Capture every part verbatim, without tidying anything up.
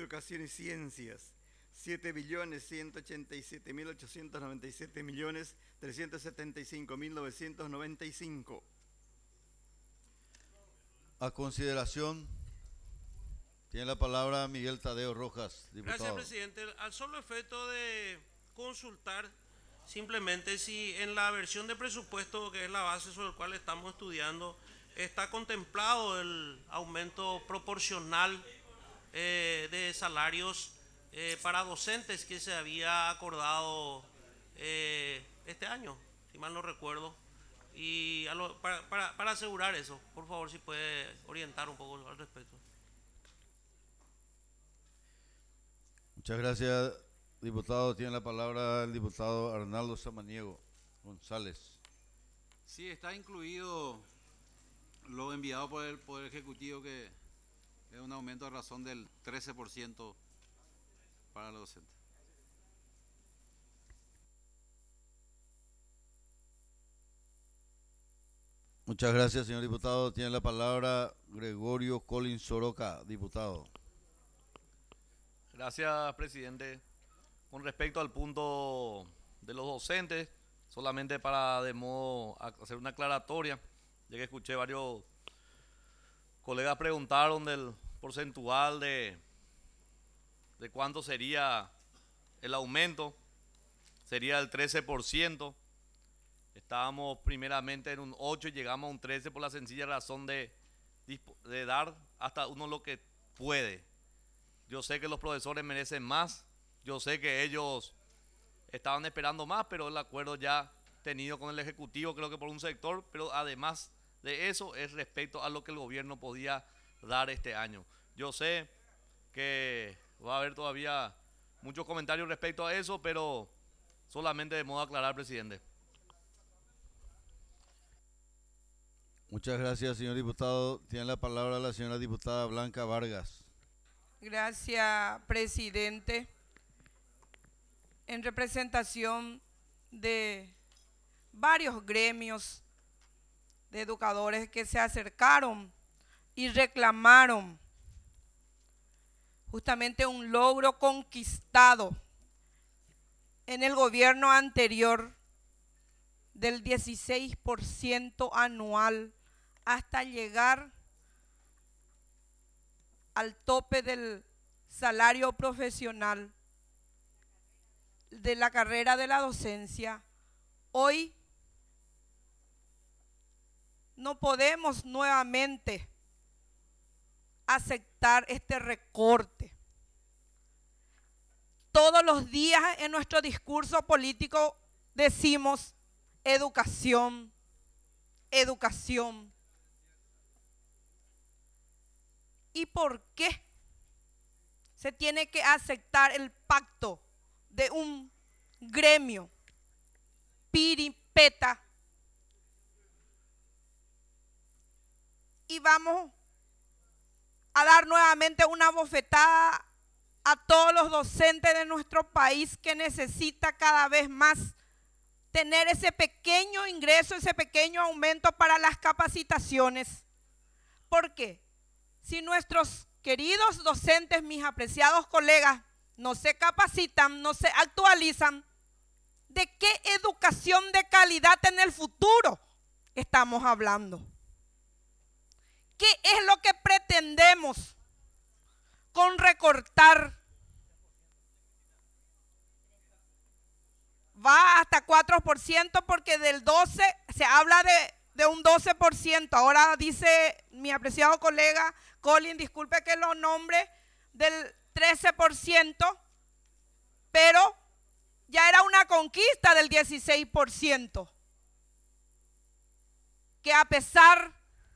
Educación y Ciencias, siete billones ciento ochenta y siete mil ochocientos noventa y siete millones trescientos setenta y cinco mil novecientos noventa y cinco. A consideración, tiene la palabra Miguel Tadeo Rojas, diputado. Gracias, presidente. Al solo efecto de consultar simplemente si en la versión de presupuesto, que es la base sobre la cual estamos estudiando, está contemplado el aumento proporcional eh, de salarios eh, para docentes que se había acordado eh, este año, si mal no recuerdo. Y a lo, para, para, para asegurar eso, por favor, si puede orientar un poco al respecto. Muchas gracias, diputado. Tiene la palabra el diputado Arnaldo Samaniego González. Sí, está incluido lo enviado por el Poder Ejecutivo, que es un aumento a razón del trece por ciento para los docentes. Muchas gracias, señor diputado. Tiene la palabra Gregorio Colin Soroca, diputado. Gracias, presidente. Con respecto al punto de los docentes, solamente para de modo hacer una aclaratoria, ya que escuché varios colegas preguntaron del porcentual de, de cuánto sería el aumento, sería el trece por ciento. Estábamos primeramente en un ocho y llegamos a un trece por la sencilla razón de, de dar hasta uno lo que puede. Yo sé que los profesores merecen más, yo sé que ellos estaban esperando más, pero el acuerdo ya tenido con el Ejecutivo, creo que por un sector, pero además de eso es respecto a lo que el gobierno podía dar este año. Yo sé que va a haber todavía muchos comentarios respecto a eso, pero solamente de modo aclarar, presidente. Muchas gracias, señor diputado. Tiene la palabra la señora diputada Blanca Vargas. Gracias, presidente. En representación de varios gremios de educadores que se acercaron y reclamaron justamente un logro conquistado en el gobierno anterior del dieciséis por ciento anual hasta llegar al tope del salario profesional de la carrera de la docencia. Hoy no podemos nuevamente aceptar este recorte. Todos los días en nuestro discurso político decimos educación, educación. ¿Y por qué se tiene que aceptar el pacto de un gremio piripeta? Y vamos a dar nuevamente una bofetada a todos los docentes de nuestro país que necesita cada vez más tener ese pequeño ingreso, ese pequeño aumento para las capacitaciones. ¿Por qué? Si nuestros queridos docentes, mis apreciados colegas, no se capacitan, no se actualizan, ¿de qué educación de calidad en el futuro estamos hablando? ¿Qué es lo que pretendemos con recortar? Va hasta cuatro por ciento porque del doce por ciento se habla de, de un doce por ciento. Ahora dice mi apreciado colega Colin, disculpe que lo nombre, del trece por ciento, pero ya era una conquista del dieciséis por ciento. Que a pesar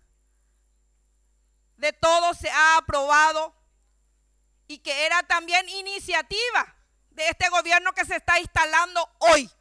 de todo se ha aprobado y que era también iniciativa de este gobierno que se está instalando hoy.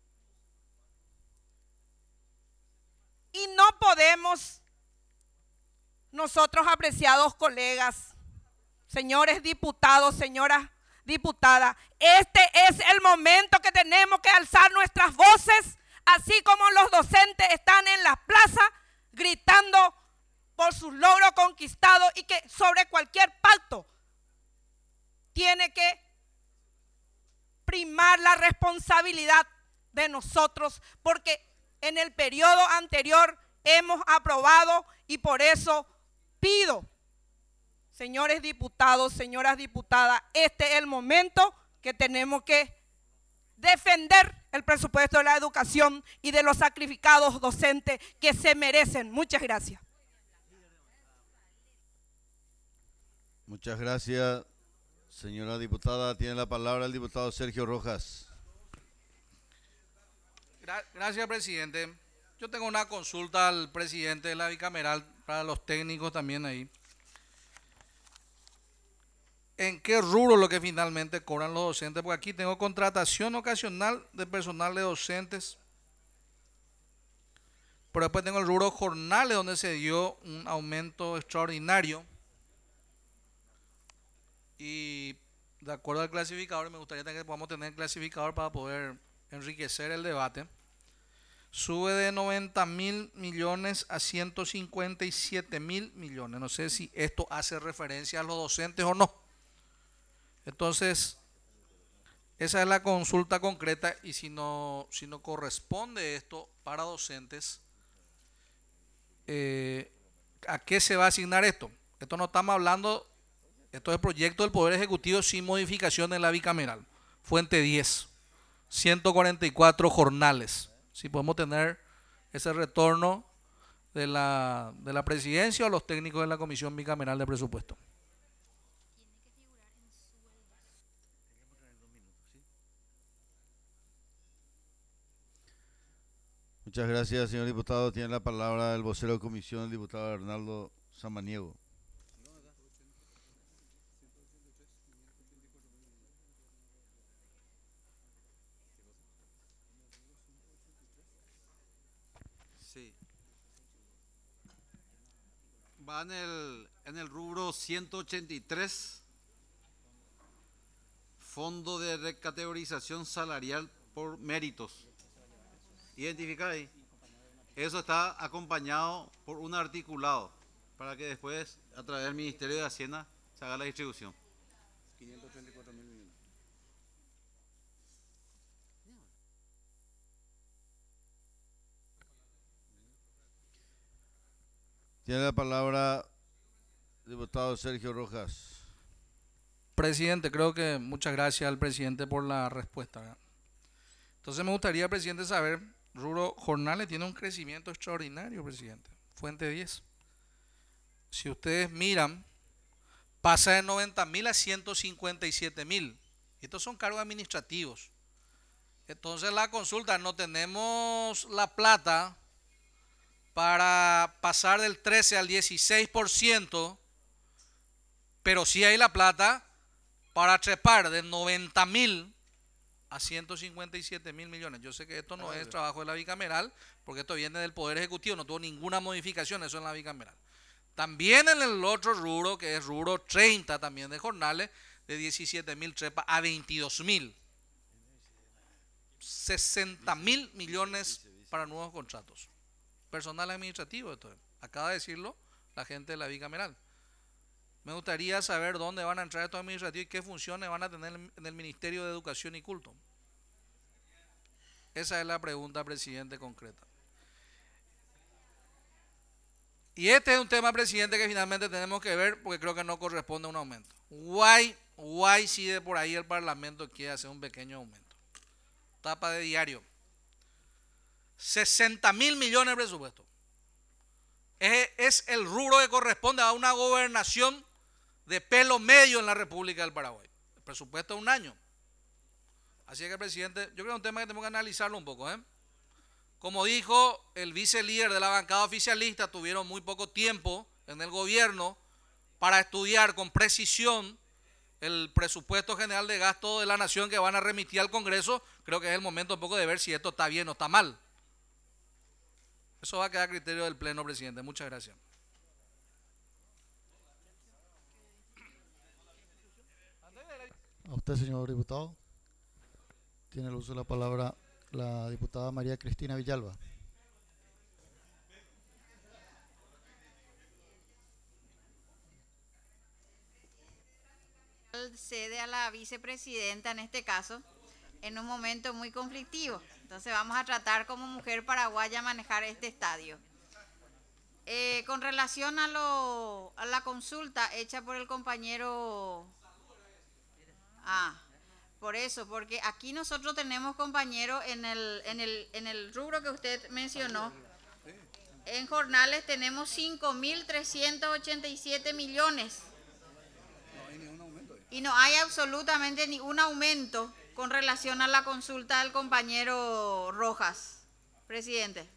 Y no podemos nosotros, apreciados colegas, señores diputados, señoras diputadas, este es el momento que tenemos que alzar nuestras voces, así como los docentes están en las plazas gritando por sus logros conquistados y que sobre cualquier pacto tiene que primar la responsabilidad de nosotros, porque en el periodo anterior hemos aprobado y por eso pido, señores diputados, señoras diputadas, este es el momento que tenemos que defender el presupuesto de la educación y de los sacrificados docentes que se merecen. Muchas gracias. Muchas gracias, señora diputada. Tiene la palabra el diputado Sergio Rojas. Gracias, presidente. Yo tengo una consulta al presidente de la bicameral, para los técnicos también ahí. ¿En qué rubro lo que finalmente cobran los docentes? Porque aquí tengo contratación ocasional de personal de docentes, pero después tengo el rubro jornales, donde se dio un aumento extraordinario. Y de acuerdo al clasificador, me gustaría que podamos tener el clasificador para poder enriquecer el debate. Sube de noventa mil millones a ciento cincuenta y siete mil millones. No sé si esto hace referencia a los docentes o no. Entonces, esa es la consulta concreta, y si no, si no corresponde esto para docentes, eh, ¿a qué se va a asignar esto? Esto no estamos hablando, esto es el proyecto del Poder Ejecutivo sin modificación en la bicameral. Fuente diez, ciento cuarenta y cuatro jornales. Si podemos tener ese retorno de la, de la presidencia o los técnicos de la Comisión Bicameral de Presupuesto. Muchas gracias, señor diputado. Tiene la palabra el vocero de comisión, el diputado Arnaldo Samaniego. Sí. Va en el, en el rubro ciento ochenta y tres, Fondo de Recategorización Salarial por Méritos. Identifica ahí. Eso está acompañado por un articulado para que después, a través del Ministerio de Hacienda, se haga la distribución. quinientos treinta y cuatro mil millones. Tiene la palabra el diputado Sergio Rojas. Presidente, creo que muchas gracias al presidente por la respuesta, ¿verdad? Entonces me gustaría, presidente, saber, rubro jornales tiene un crecimiento extraordinario, presidente. Fuente diez. Si ustedes miran, pasa de noventa mil a ciento cincuenta y siete mil. Estos son cargos administrativos. Entonces la consulta, no tenemos la plata para pasar del trece al dieciséis por ciento, pero sí hay la plata para trepar de noventa mil a ciento cincuenta y siete mil millones. Yo sé que esto no es trabajo de la bicameral, porque esto viene del Poder Ejecutivo, no tuvo ninguna modificación eso en la bicameral. También en el otro rubro, que es rubro treinta también de jornales, de diecisiete mil trepa a veintidós mil. sesenta mil millones para nuevos contratos. Personal administrativo, esto acaba de decirlo la gente de la bicameral. Me gustaría saber dónde van a entrar estos administrativos y qué funciones van a tener en el Ministerio de Educación y Culto. Esa es la pregunta, presidente, concreta. Y este es un tema, presidente, que finalmente tenemos que ver, porque creo que no corresponde a un aumento. Guay, guay si de por ahí el Parlamento quiere hacer un pequeño aumento. Tapa de diario. sesenta mil millones de presupuesto. Es, es el rubro que corresponde a una gobernación de pelo medio en la República del Paraguay. El presupuesto es un año. Así que, presidente, yo creo que es un tema que tenemos que analizarlo un poco, ¿eh? Como dijo el vicelíder de la bancada oficialista, tuvieron muy poco tiempo en el gobierno para estudiar con precisión el presupuesto general de gasto de la nación que van a remitir al Congreso. Creo que es el momento un poco de ver si esto está bien o está mal. Eso va a quedar a criterio del Pleno, presidente. Muchas gracias. A usted, señor diputado. Tiene el uso de la palabra la diputada María Cristina Villalba. Cede a la vicepresidenta en este caso, en un momento muy conflictivo. Entonces vamos a tratar como mujer paraguaya manejar este estadio. Eh, con relación a, lo, a la consulta hecha por el compañero... Ah, por eso, porque aquí nosotros tenemos compañeros en el, en el, en el rubro que usted mencionó. En jornales tenemos cinco mil trescientos ochenta y siete millones. Y no hay absolutamente ningún aumento con relación a la consulta del compañero Rojas, presidente.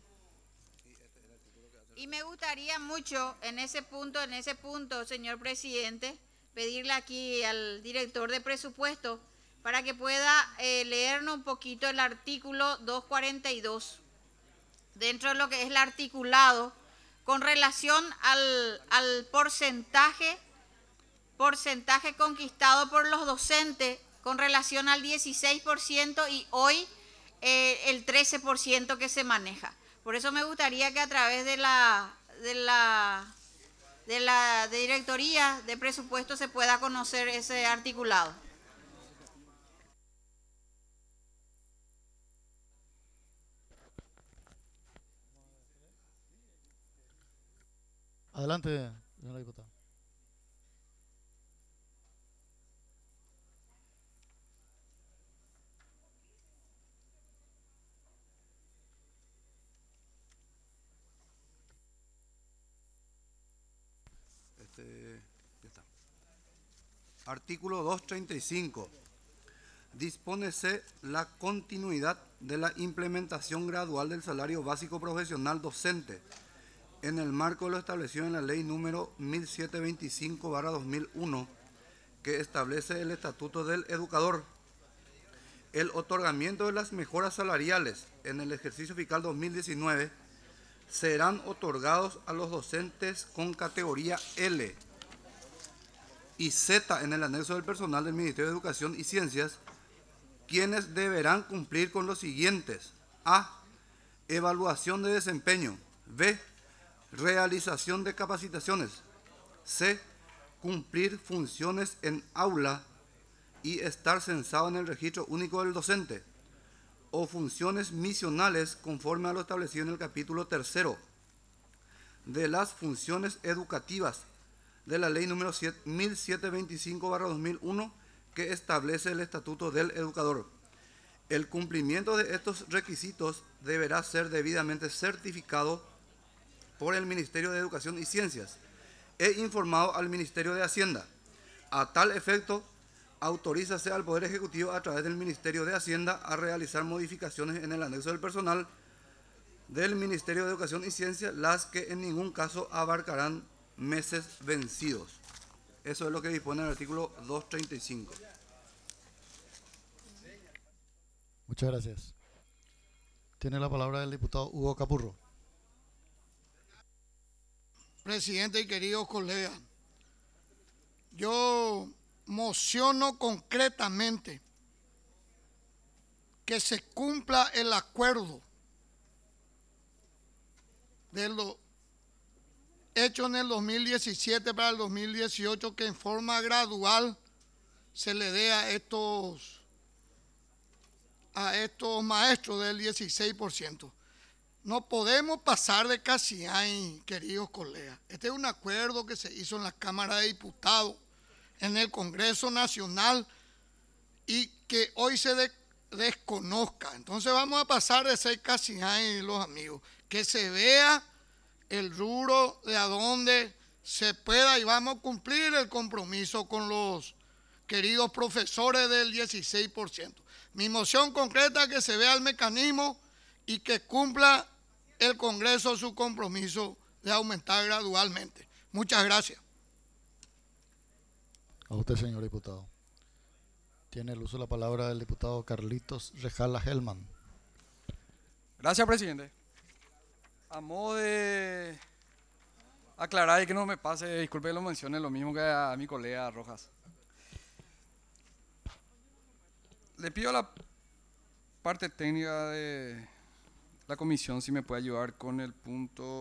Y me gustaría mucho en ese punto, en ese punto, señor presidente, pedirle aquí al director de presupuesto para que pueda eh, leernos un poquito el artículo doscientos cuarenta y dos, dentro de lo que es el articulado, con relación al, al porcentaje porcentaje conquistado por los docentes con relación al dieciséis por ciento y hoy eh, el trece por ciento que se maneja. Por eso me gustaría que a través de la, de la, de la de directoría de presupuesto se pueda conocer ese articulado. Adelante, señora diputada. Este, ya está. Artículo doscientos treinta y cinco. Dispónese la continuidad de la implementación gradual del salario básico profesional docente en el marco de lo establecido en la ley número mil setecientos veinticinco barra dos mil uno, que establece el estatuto del educador. El otorgamiento de las mejoras salariales en el ejercicio fiscal dos mil diecinueve serán otorgados a los docentes con categoría L y Z en el anexo del personal del Ministerio de Educación y Ciencias, quienes deberán cumplir con los siguientes: A. Evaluación de desempeño. B. Realización de capacitaciones. C. Cumplir funciones en aula y estar censado en el registro único del docente, o funciones misionales conforme a lo establecido en el capítulo tercero de las funciones educativas de la ley número mil setecientos veinticinco barra dos mil uno, que establece el estatuto del educador. El cumplimiento de estos requisitos deberá ser debidamente certificado por el Ministerio de Educación y Ciencias e informado al Ministerio de Hacienda. A tal efecto, autorízase al Poder Ejecutivo a través del Ministerio de Hacienda a realizar modificaciones en el anexo del personal del Ministerio de Educación y Ciencia, las que en ningún caso abarcarán meses vencidos. Eso es lo que dispone el artículo doscientos treinta y cinco. Muchas gracias. Tiene la palabra el diputado Hugo Capurro. Presidente y queridos colegas, yo mociono concretamente que se cumpla el acuerdo de lo hecho en el dos mil diecisiete para el dos mil dieciocho, que en forma gradual se le dé a estos, a estos maestros del dieciséis por ciento. No podemos pasar de casi ahí, queridos colegas. Este es un acuerdo que se hizo en la Cámara de Diputados, en el Congreso Nacional, y que hoy se de, desconozca. Entonces vamos a pasar de ser casi ahí, los amigos. Que se vea el rubro de a dónde se pueda, y vamos a cumplir el compromiso con los queridos profesores del dieciséis por ciento. Mi moción concreta es que se vea el mecanismo y que cumpla el Congreso su compromiso de aumentar gradualmente. Muchas gracias. A usted, señor diputado. Tiene el uso de la palabra el diputado Carlitos Rejala Helman. Gracias, presidente. A modo de aclarar y que no me pase, disculpe que lo mencione, lo mismo que a mi colega Rojas. Le pido a la parte técnica de la comisión si me puede ayudar con el punto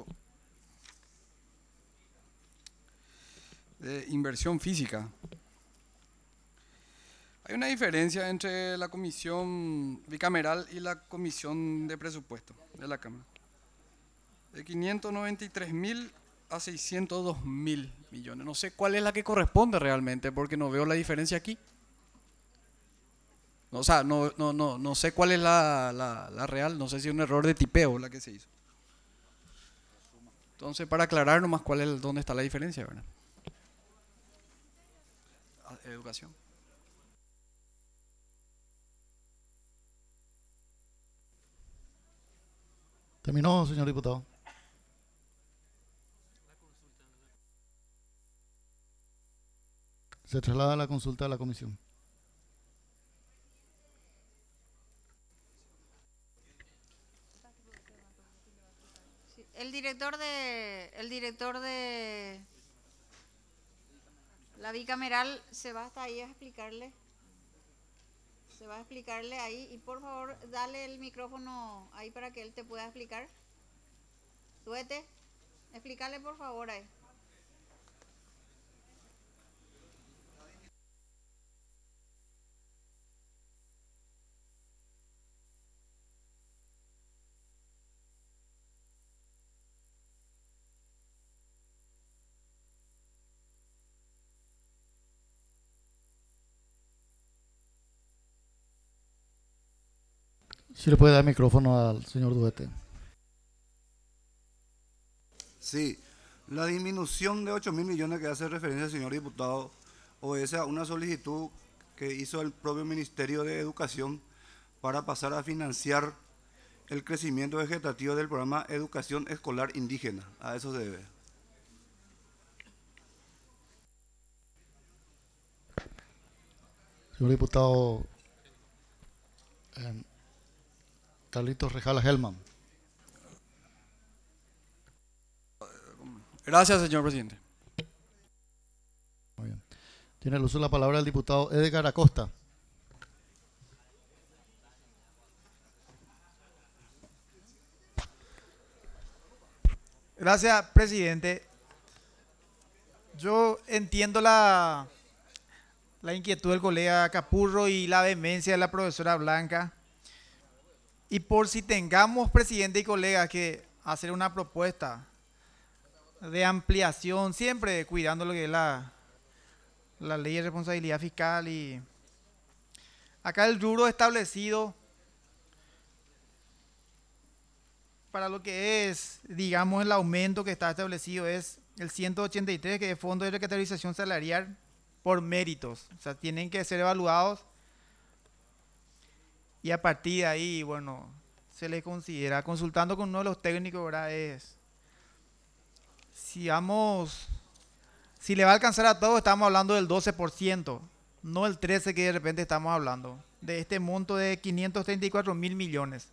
de inversión física. Hay una diferencia entre la comisión bicameral y la comisión de presupuesto de la Cámara. De quinientos noventa y tres mil a seiscientos dos mil millones. No sé cuál es la que corresponde realmente, porque no veo la diferencia aquí. O sea, no, no, no, no sé cuál es la, la, la real, no sé si es un error de tipeo la que se hizo. Entonces, para aclarar nomás cuál es, dónde está la diferencia, ¿verdad? Educación. Terminó, señor diputado. Se traslada la consulta a la comisión. El director de, el director de la bicameral se va hasta ahí a explicarle. Se va a explicarle ahí y por favor dale el micrófono ahí para que él te pueda explicar. Duete, explícale por favor ahí. Si le puede dar micrófono al señor Duete. Sí, la disminución de ocho mil millones que hace referencia el señor diputado obedece a una solicitud que hizo el propio Ministerio de Educación para pasar a financiar el crecimiento vegetativo del programa Educación Escolar Indígena. A eso se debe. Señor diputado eh, Carlitos Rejala Helman. Gracias, señor presidente. Muy bien. Tiene el uso de la palabra el diputado Edgar Acosta. Gracias, presidente. Yo entiendo la, la inquietud del colega Capurro y la vehemencia de la profesora Blanca. Y por si tengamos, presidente y colegas, que hacer una propuesta de ampliación, siempre cuidando lo que es la, la ley de responsabilidad fiscal. Y acá el rubro establecido para lo que es, digamos, el aumento que está establecido es el ciento ochenta y tres, que es Fondo de Recategorización Salarial por méritos. O sea, tienen que ser evaluados y a partir de ahí, bueno, se les considera, consultando con uno de los técnicos, ¿verdad? Es, si vamos, si le va a alcanzar a todos, estamos hablando del doce por ciento, no el trece por ciento que de repente estamos hablando, de este monto de quinientos treinta y cuatro mil millones.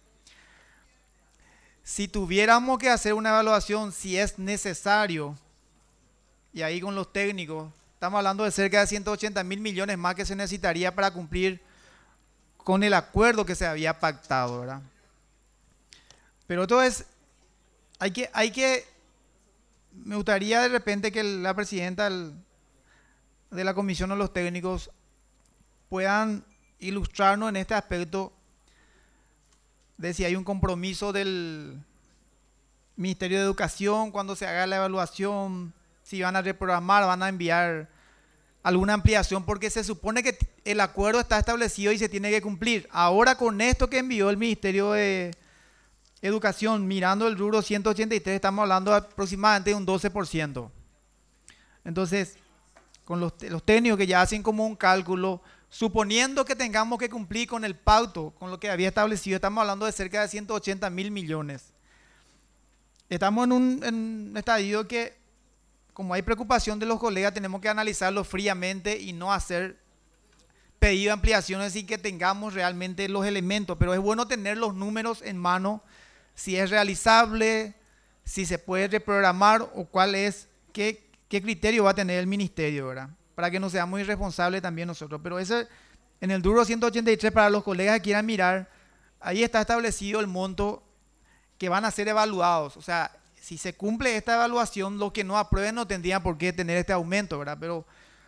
Si tuviéramos que hacer una evaluación, si es necesario, y ahí con los técnicos, estamos hablando de cerca de ciento ochenta mil millones más que se necesitaría para cumplir con el acuerdo que se había pactado, ¿verdad? Pero entonces, hay que, hay que, me gustaría de repente que la presidenta de la comisión o los técnicos puedan ilustrarnos en este aspecto de si hay un compromiso del Ministerio de Educación cuando se haga la evaluación, si van a reprogramar, van a enviar alguna ampliación, porque se supone que el acuerdo está establecido y se tiene que cumplir. Ahora con esto que envió el Ministerio de Educación, mirando el rubro ciento ochenta y tres, estamos hablando de aproximadamente de un doce por ciento. Entonces, con los, los técnicos que ya hacen como un cálculo, suponiendo que tengamos que cumplir con el pacto, con lo que había establecido, estamos hablando de cerca de ciento ochenta mil millones. Estamos en un, en un estadio que, como hay preocupación de los colegas, tenemos que analizarlo fríamente y no hacer pedido de ampliaciones sin que tengamos realmente los elementos. Pero es bueno tener los números en mano, si es realizable, si se puede reprogramar o cuál es, qué, qué criterio va a tener el ministerio, ¿verdad? Para que no seamos irresponsables también nosotros. Pero ese, en el duro ciento ochenta y tres, para los colegas que quieran mirar, ahí está establecido el monto que van a ser evaluados. O sea, si se cumple esta evaluación, los que no aprueben no tendrían por qué tener este aumento, ¿verdad? Pero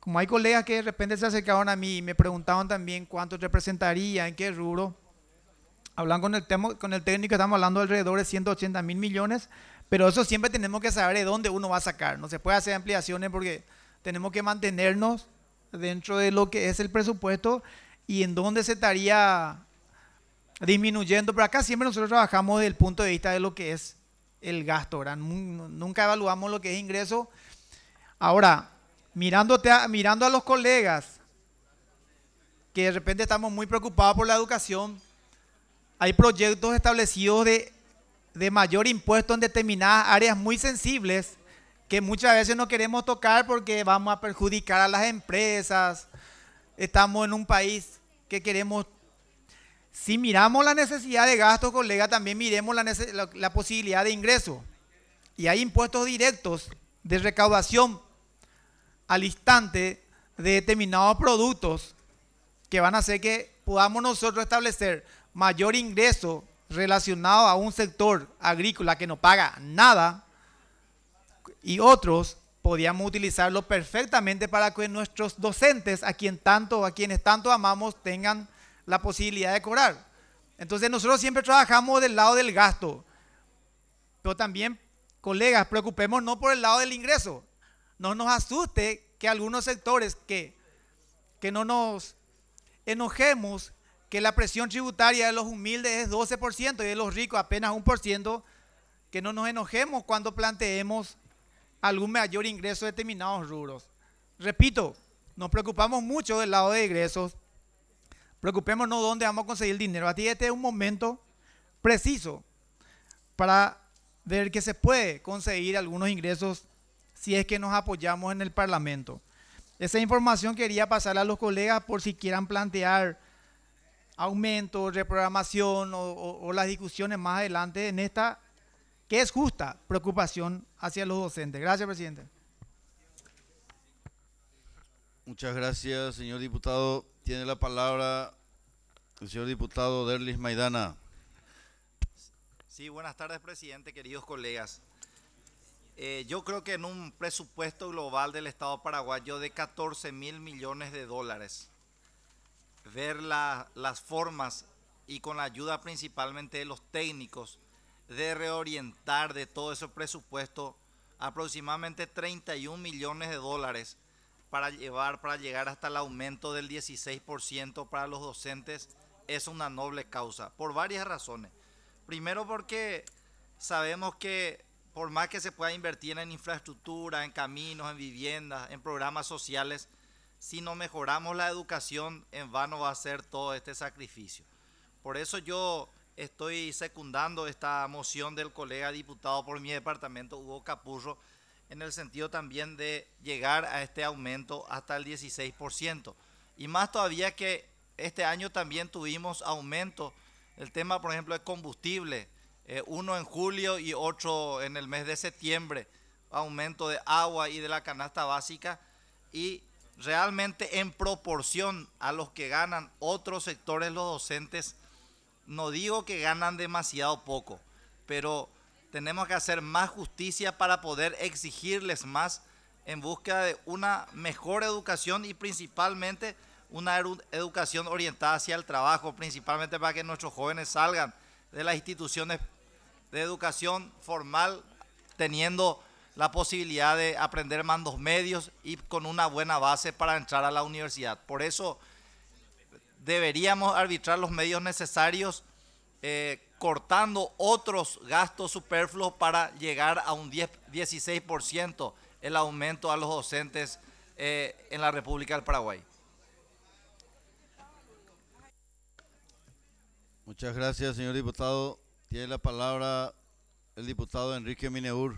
como hay colegas que de repente se acercaron a mí y me preguntaban también cuánto representaría, en qué rubro, hablan con el, tema, con el técnico, estamos hablando de alrededor de ciento ochenta mil millones, pero eso siempre tenemos que saber de dónde uno va a sacar. No se puede hacer ampliaciones porque tenemos que mantenernos dentro de lo que es el presupuesto y en dónde se estaría disminuyendo. Pero acá siempre nosotros trabajamos desde el punto de vista de lo que es el gasto, ¿verdad? Nunca evaluamos lo que es ingreso. Ahora, mirándote a, mirando a los colegas que de repente estamos muy preocupados por la educación, hay proyectos establecidos de, de mayor impuesto en determinadas áreas muy sensibles que muchas veces no queremos tocar porque vamos a perjudicar a las empresas. Estamos en un país que queremos, si miramos la necesidad de gasto, colega, también miremos la, la, la posibilidad de ingreso. Y hay impuestos directos de recaudación al instante de determinados productos que van a hacer que podamos nosotros establecer mayor ingreso relacionado a un sector agrícola que no paga nada, y otros podíamos utilizarlo perfectamente para que nuestros docentes, a quien tanto, a quienes tanto amamos, tengan la posibilidad de cobrar. Entonces nosotros siempre trabajamos del lado del gasto, pero también, colegas, preocupémonos por el lado del ingreso. No nos asuste que algunos sectores que, que no nos enojemos que la presión tributaria de los humildes es doce por ciento y de los ricos apenas un por ciento, que no nos enojemos cuando planteemos algún mayor ingreso de determinados rubros. Repito, nos preocupamos mucho del lado de ingresos, preocupémonos dónde vamos a conseguir el dinero. Así este es un momento preciso para ver que se puede conseguir algunos ingresos si es que nos apoyamos en el Parlamento. Esa información quería pasarle a los colegas por si quieran plantear aumento, reprogramación o, o, o las discusiones más adelante en esta, que es justa, preocupación hacia los docentes. Gracias, presidente. Muchas gracias, señor diputado. Tiene la palabra el señor diputado Derlis Maidana. Sí, buenas tardes, presidente, queridos colegas. Eh, yo creo que en un presupuesto global del Estado paraguayo de catorce mil millones de dólares, ver la, las formas y con la ayuda principalmente de los técnicos de reorientar de todo ese presupuesto aproximadamente treinta y un millones de dólares para llevar, para llegar hasta el aumento del dieciséis por ciento para los docentes, es una noble causa, por varias razones. Primero porque sabemos que por más que se pueda invertir en infraestructura, en caminos, en viviendas, en programas sociales, si no mejoramos la educación, en vano va a ser todo este sacrificio. Por eso yo estoy secundando esta moción del colega diputado por mi departamento, Hugo Capurro, en el sentido también de llegar a este aumento hasta el dieciséis por ciento. Y más todavía que este año también tuvimos aumento, el tema por ejemplo de combustible, eh, uno en julio y otro en el mes de septiembre, aumento de agua y de la canasta básica, y realmente en proporción a los que ganan otros sectores, los docentes, no digo que ganan demasiado poco, pero tenemos que hacer más justicia para poder exigirles más en búsqueda de una mejor educación y principalmente una educación orientada hacia el trabajo, principalmente para que nuestros jóvenes salgan de las instituciones de educación formal teniendo la posibilidad de aprender mandos medios y con una buena base para entrar a la universidad. Por eso deberíamos arbitrar los medios necesarios, eh, cortando otros gastos superfluos para llegar a un diez, dieciséis por ciento el aumento a los docentes eh, en la República del Paraguay. Muchas gracias, señor diputado. Tiene la palabra el diputado Enrique Mineur.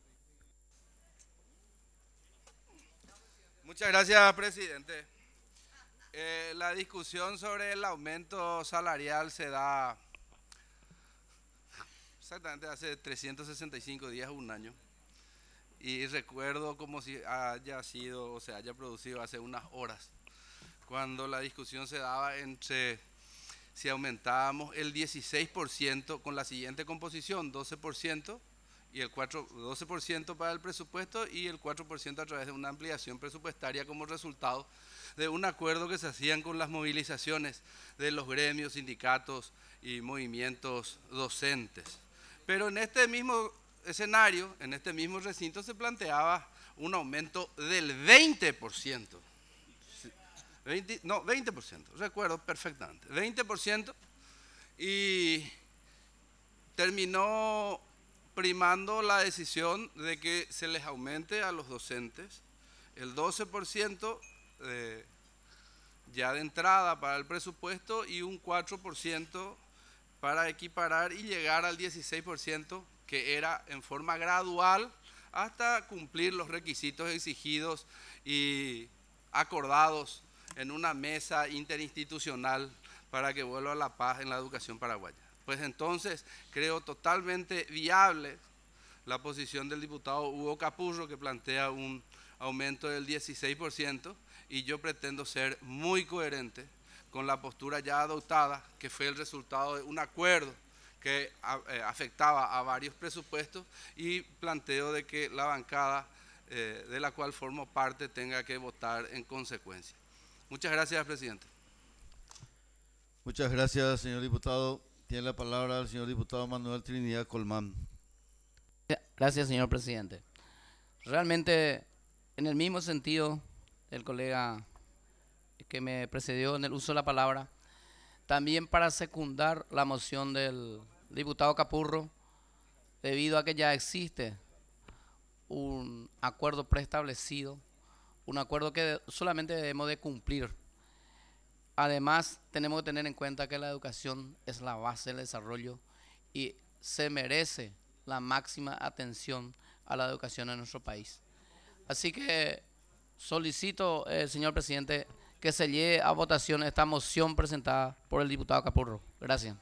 Muchas gracias, presidente. Eh, la discusión sobre el aumento salarial se da exactamente hace trescientos sesenta y cinco días, un año. Y recuerdo como si haya sido o se haya producido hace unas horas, cuando la discusión se daba entre si aumentábamos el dieciséis por ciento con la siguiente composición, doce por ciento y el cuatro, doce por ciento para el presupuesto y el cuatro por ciento a través de una ampliación presupuestaria como resultado de un acuerdo que se hacían con las movilizaciones de los gremios, sindicatos y movimientos docentes. Pero en este mismo escenario, en este mismo recinto, se planteaba un aumento del veinte por ciento. veinte, no, veinte por ciento, recuerdo perfectamente, veinte por ciento, y terminó primando la decisión de que se les aumente a los docentes el doce por ciento de, ya de entrada para el presupuesto y un cuatro por ciento para equiparar y llegar al dieciséis por ciento, que era en forma gradual hasta cumplir los requisitos exigidos y acordados en una mesa interinstitucional para que vuelva la paz en la educación paraguaya. Pues entonces creo totalmente viable la posición del diputado Hugo Capurro, que plantea un aumento del dieciséis por ciento, y yo pretendo ser muy coherente con la postura ya adoptada, que fue el resultado de un acuerdo que eh, afectaba a varios presupuestos, y planteo de que la bancada eh, de la cual formo parte tenga que votar en consecuencia. Muchas gracias, presidente. Muchas gracias, señor diputado. Tiene la palabra el señor diputado Manuel Trinidad Colmán. Gracias, señor presidente. Realmente, en el mismo sentido, el colega que me precedió en el uso de la palabra, también para secundar la moción del diputado Capurro, debido a que ya existe un acuerdo preestablecido, un acuerdo que solamente debemos de cumplir. Además, tenemos que tener en cuenta que la educación es la base del desarrollo y se merece la máxima atención a la educación en nuestro país. Así que solicito, eh, señor presidente, que se lleve a votación esta moción presentada por el diputado Capurro. Gracias.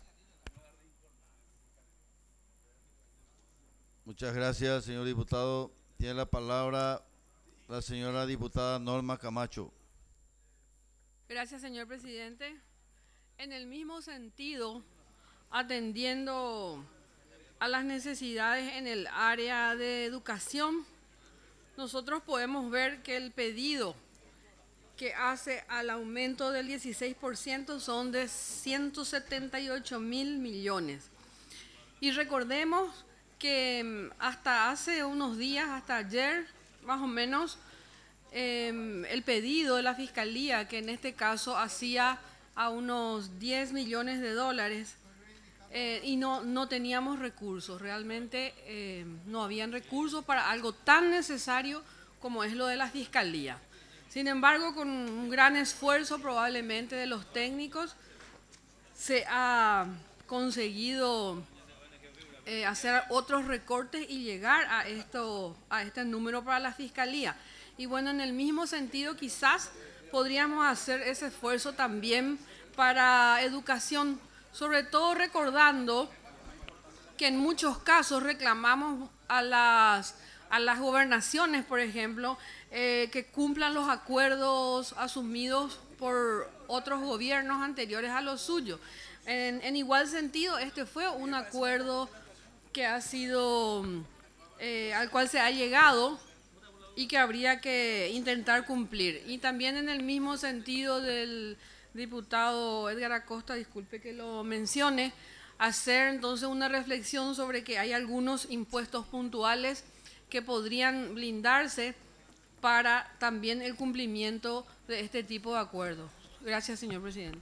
Muchas gracias, señor diputado. Tiene la palabra la señora diputada Norma Camacho. Gracias, señor presidente. En el mismo sentido, atendiendo a las necesidades en el área de educación, nosotros podemos ver que el pedido que hace al aumento del dieciséis por ciento son de ciento setenta y ocho mil millones. Y recordemos que hasta hace unos días, hasta ayer, más o menos, eh, el pedido de la Fiscalía, que en este caso hacía a unos diez millones de dólares, eh, y no, no teníamos recursos, realmente eh, no habían recursos para algo tan necesario como es lo de la Fiscalía. Sin embargo, con un gran esfuerzo probablemente de los técnicos, se ha conseguido eh, hacer otros recortes y llegar a, esto, a este número para la Fiscalía. Y bueno, en el mismo sentido, quizás podríamos hacer ese esfuerzo también para educación, sobre todo recordando que en muchos casos reclamamos a las, a las gobernaciones, por ejemplo, eh, que cumplan los acuerdos asumidos por otros gobiernos anteriores a los suyos. En, en igual sentido, este fue un acuerdo que ha sido, eh, al cual se ha llegado y que habría que intentar cumplir. Y también en el mismo sentido del diputado Edgar Acosta, disculpe que lo mencione, hacer entonces una reflexión sobre que hay algunos impuestos puntuales que podrían blindarse para también el cumplimiento de este tipo de acuerdos. Gracias, señor presidente.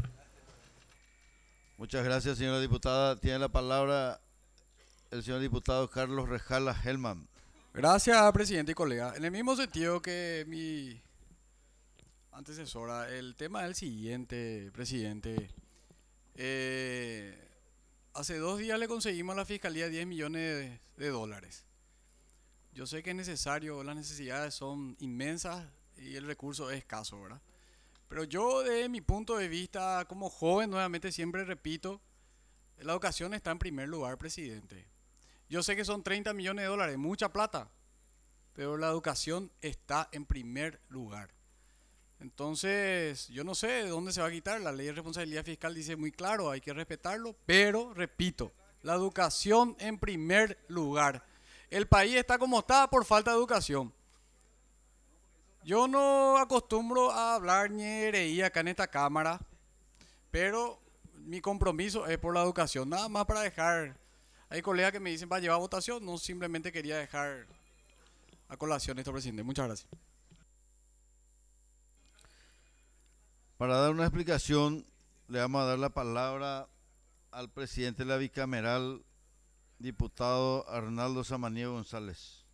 Muchas gracias, señora diputada. Tiene la palabra el señor diputado Carlos Rejala Helman. Gracias, presidente y colega. En el mismo sentido que mi antecesora, el tema del siguiente, presidente. Eh, hace dos días le conseguimos a la Fiscalía diez millones de, de dólares. Yo sé que es necesario, las necesidades son inmensas y el recurso es escaso, ¿verdad? Pero yo, desde mi punto de vista, como joven, nuevamente siempre repito, la educación está en primer lugar, presidente. Yo sé que son treinta millones de dólares, mucha plata, pero la educación está en primer lugar. Entonces, yo no sé de dónde se va a quitar. La ley de responsabilidad fiscal dice muy claro, hay que respetarlo, pero repito, la educación en primer lugar. El país está como está por falta de educación. Yo no acostumbro a hablar ñereía acá en esta cámara, pero mi compromiso es por la educación. Nada más para dejar, hay colegas que me dicen para llevar a votación, no simplemente quería dejar a colación esto, presidente. Muchas gracias. Para dar una explicación, le vamos a dar la palabra al presidente de la bicameral, diputado Arnaldo Samaniego González.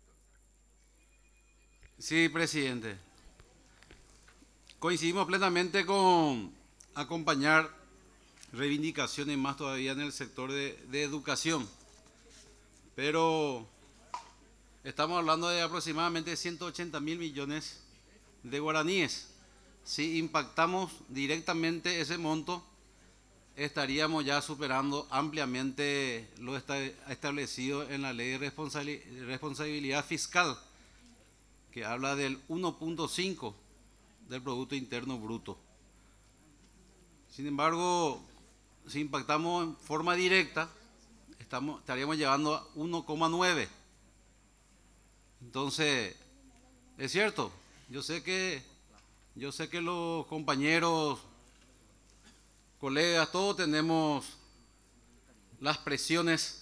Sí, presidente. Coincidimos plenamente con acompañar reivindicaciones más todavía en el sector de, de educación. Pero estamos hablando de aproximadamente ciento ochenta mil millones de guaraníes. Si impactamos directamente ese monto, estaríamos ya superando ampliamente lo establecido en la ley de responsabilidad fiscal, que habla del uno punto cinco del Producto Interno Bruto. Sin embargo, si impactamos en forma directa, estamos, estaríamos llegando a uno coma nueve. Entonces, es cierto, yo sé que, yo sé que los compañeros, colegas, todos tenemos las presiones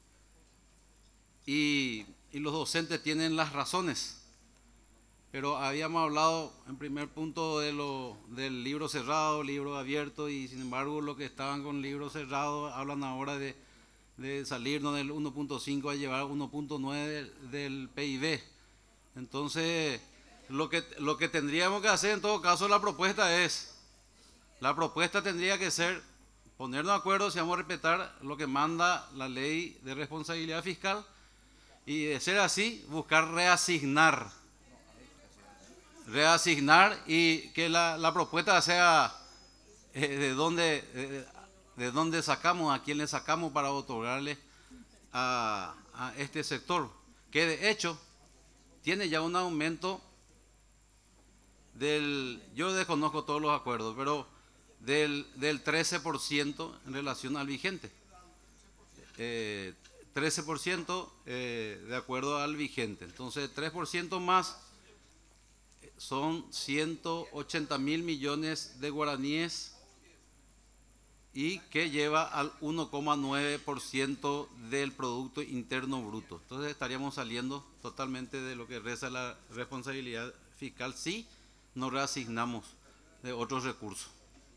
y, y los docentes tienen las razones. Pero habíamos hablado en primer punto de lo, del libro cerrado, libro abierto, y sin embargo los que estaban con libro cerrado hablan ahora de, de salirnos del uno punto cinco a llevar uno punto nueve del, del P I B. Entonces, lo que, lo que tendríamos que hacer en todo caso, la propuesta es, la propuesta tendría que ser ponernos de acuerdo si vamos a respetar lo que manda la ley de responsabilidad fiscal, y de ser así, buscar reasignar. reasignar y que la, la propuesta sea eh, de dónde eh, de dónde sacamos, a quién le sacamos para otorgarle a, a este sector, que de hecho tiene ya un aumento del, yo desconozco todos los acuerdos, pero del, del trece por ciento en relación al vigente. Eh, trece por ciento eh, de acuerdo al vigente. Entonces, tres por ciento más son ciento ochenta mil millones de guaraníes, y que lleva al uno coma nueve por ciento del Producto Interno Bruto. Entonces estaríamos saliendo totalmente de lo que reza la responsabilidad fiscal si nos reasignamos de otros recursos.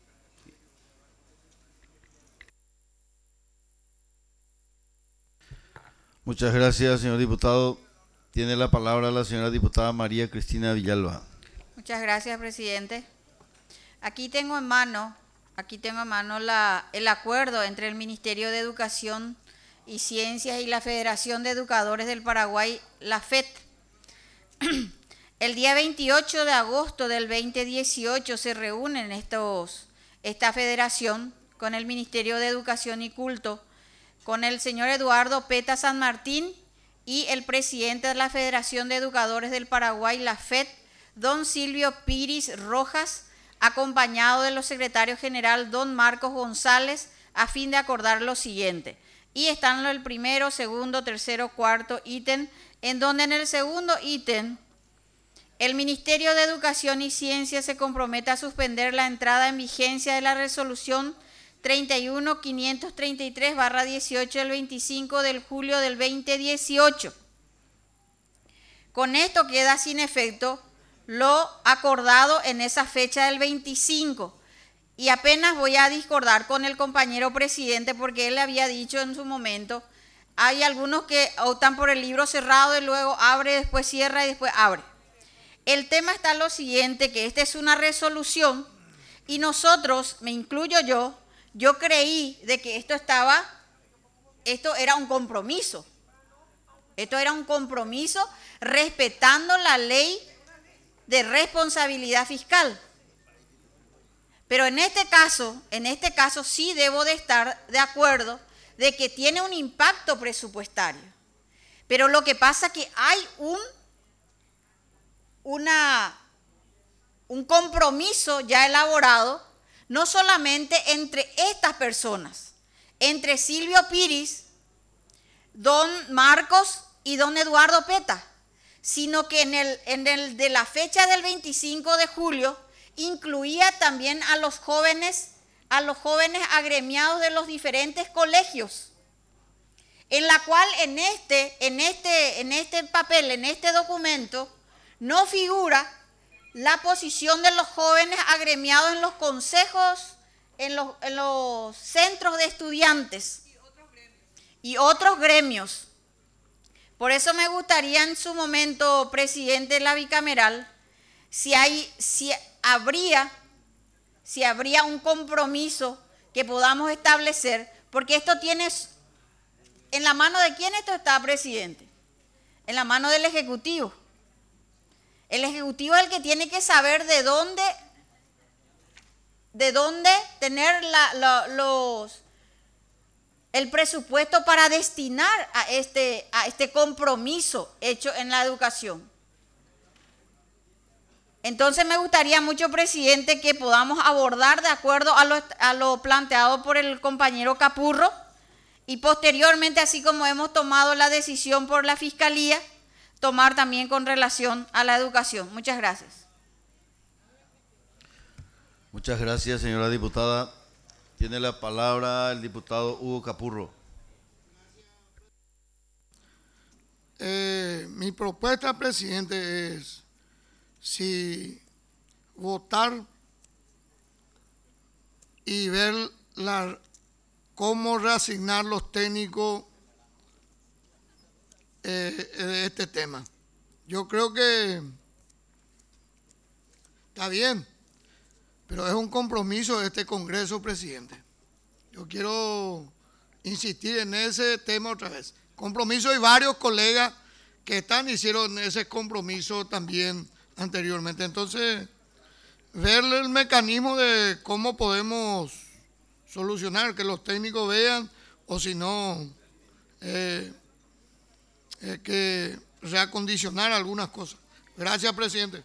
Muchas gracias, señor diputado. Tiene la palabra la señora diputada María Cristina Villalba. Muchas gracias, presidente. Aquí tengo en mano, aquí tengo en mano la, el acuerdo entre el Ministerio de Educación y Ciencias y la Federación de Educadores del Paraguay, la F E D. El día veintiocho de agosto del veinte dieciocho se reúnen estos, esta federación con el Ministerio de Educación y Culto, con el señor Eduardo Peta San Martín y el presidente de la Federación de Educadores del Paraguay, la F E D, don Silvio Piris Rojas, acompañado de los secretarios general don Marcos González, a fin de acordar lo siguiente. Y están el primero, segundo, tercero, cuarto ítem, en donde en el segundo ítem el Ministerio de Educación y Ciencia se compromete a suspender la entrada en vigencia de la resolución treinta y uno mil quinientos treinta y tres barra dieciocho del veinticinco de julio del veinte dieciocho. Con esto queda sin efecto lo acordado en esa fecha del veinticinco. Y apenas voy a discordar con el compañero presidente, porque él le había dicho en su momento, hay algunos que optan por el libro cerrado y luego abre, después cierra y después abre. El tema está lo siguiente, que esta es una resolución y nosotros, me incluyo yo, yo creí de que esto estaba, esto era un compromiso. Esto era un compromiso respetando la ley de responsabilidad fiscal. Pero en este caso, en este caso sí debo de estar de acuerdo de que tiene un impacto presupuestario. Pero lo que pasa es que hay un, una, un compromiso ya elaborado, no solamente entre estas personas, entre Silvio Piris, don Marcos y don Eduardo Peta, sino que en el, en el de la fecha del veinticinco de julio incluía también a los jóvenes, a los jóvenes agremiados de los diferentes colegios, en la cual en este, en este, en este papel, en este documento, no figura la posición de los jóvenes agremiados en los consejos, en los, en los centros de estudiantes y otros gremios. Por eso me gustaría en su momento, presidente de la bicameral, si, hay, si, habría, si habría un compromiso que podamos establecer, porque esto tiene, ¿en la mano de quién esto está, presidente? En la mano del Ejecutivo. El Ejecutivo es el que tiene que saber de dónde, de dónde tener la, la, los, el presupuesto para destinar a este, a este compromiso hecho en la educación. Entonces me gustaría mucho, presidente, que podamos abordar de acuerdo a lo, a lo planteado por el compañero Capurro y posteriormente, así como hemos tomado la decisión por la Fiscalía, tomar también con relación a la educación. Muchas gracias. Muchas gracias, señora diputada. Tiene la palabra el diputado Hugo Capurro. Eh, mi propuesta, presidente, es si votar y ver la, cómo reasignar los técnicos eh, de este tema. Yo creo que está bien, pero es un compromiso de este Congreso, presidente. Yo quiero insistir en ese tema otra vez. Compromiso, y varios colegas que están hicieron ese compromiso también anteriormente. Entonces, ver el mecanismo de cómo podemos solucionar, que los técnicos vean, o si no, eh, eh, que reacondicionar algunas cosas. Gracias, presidente.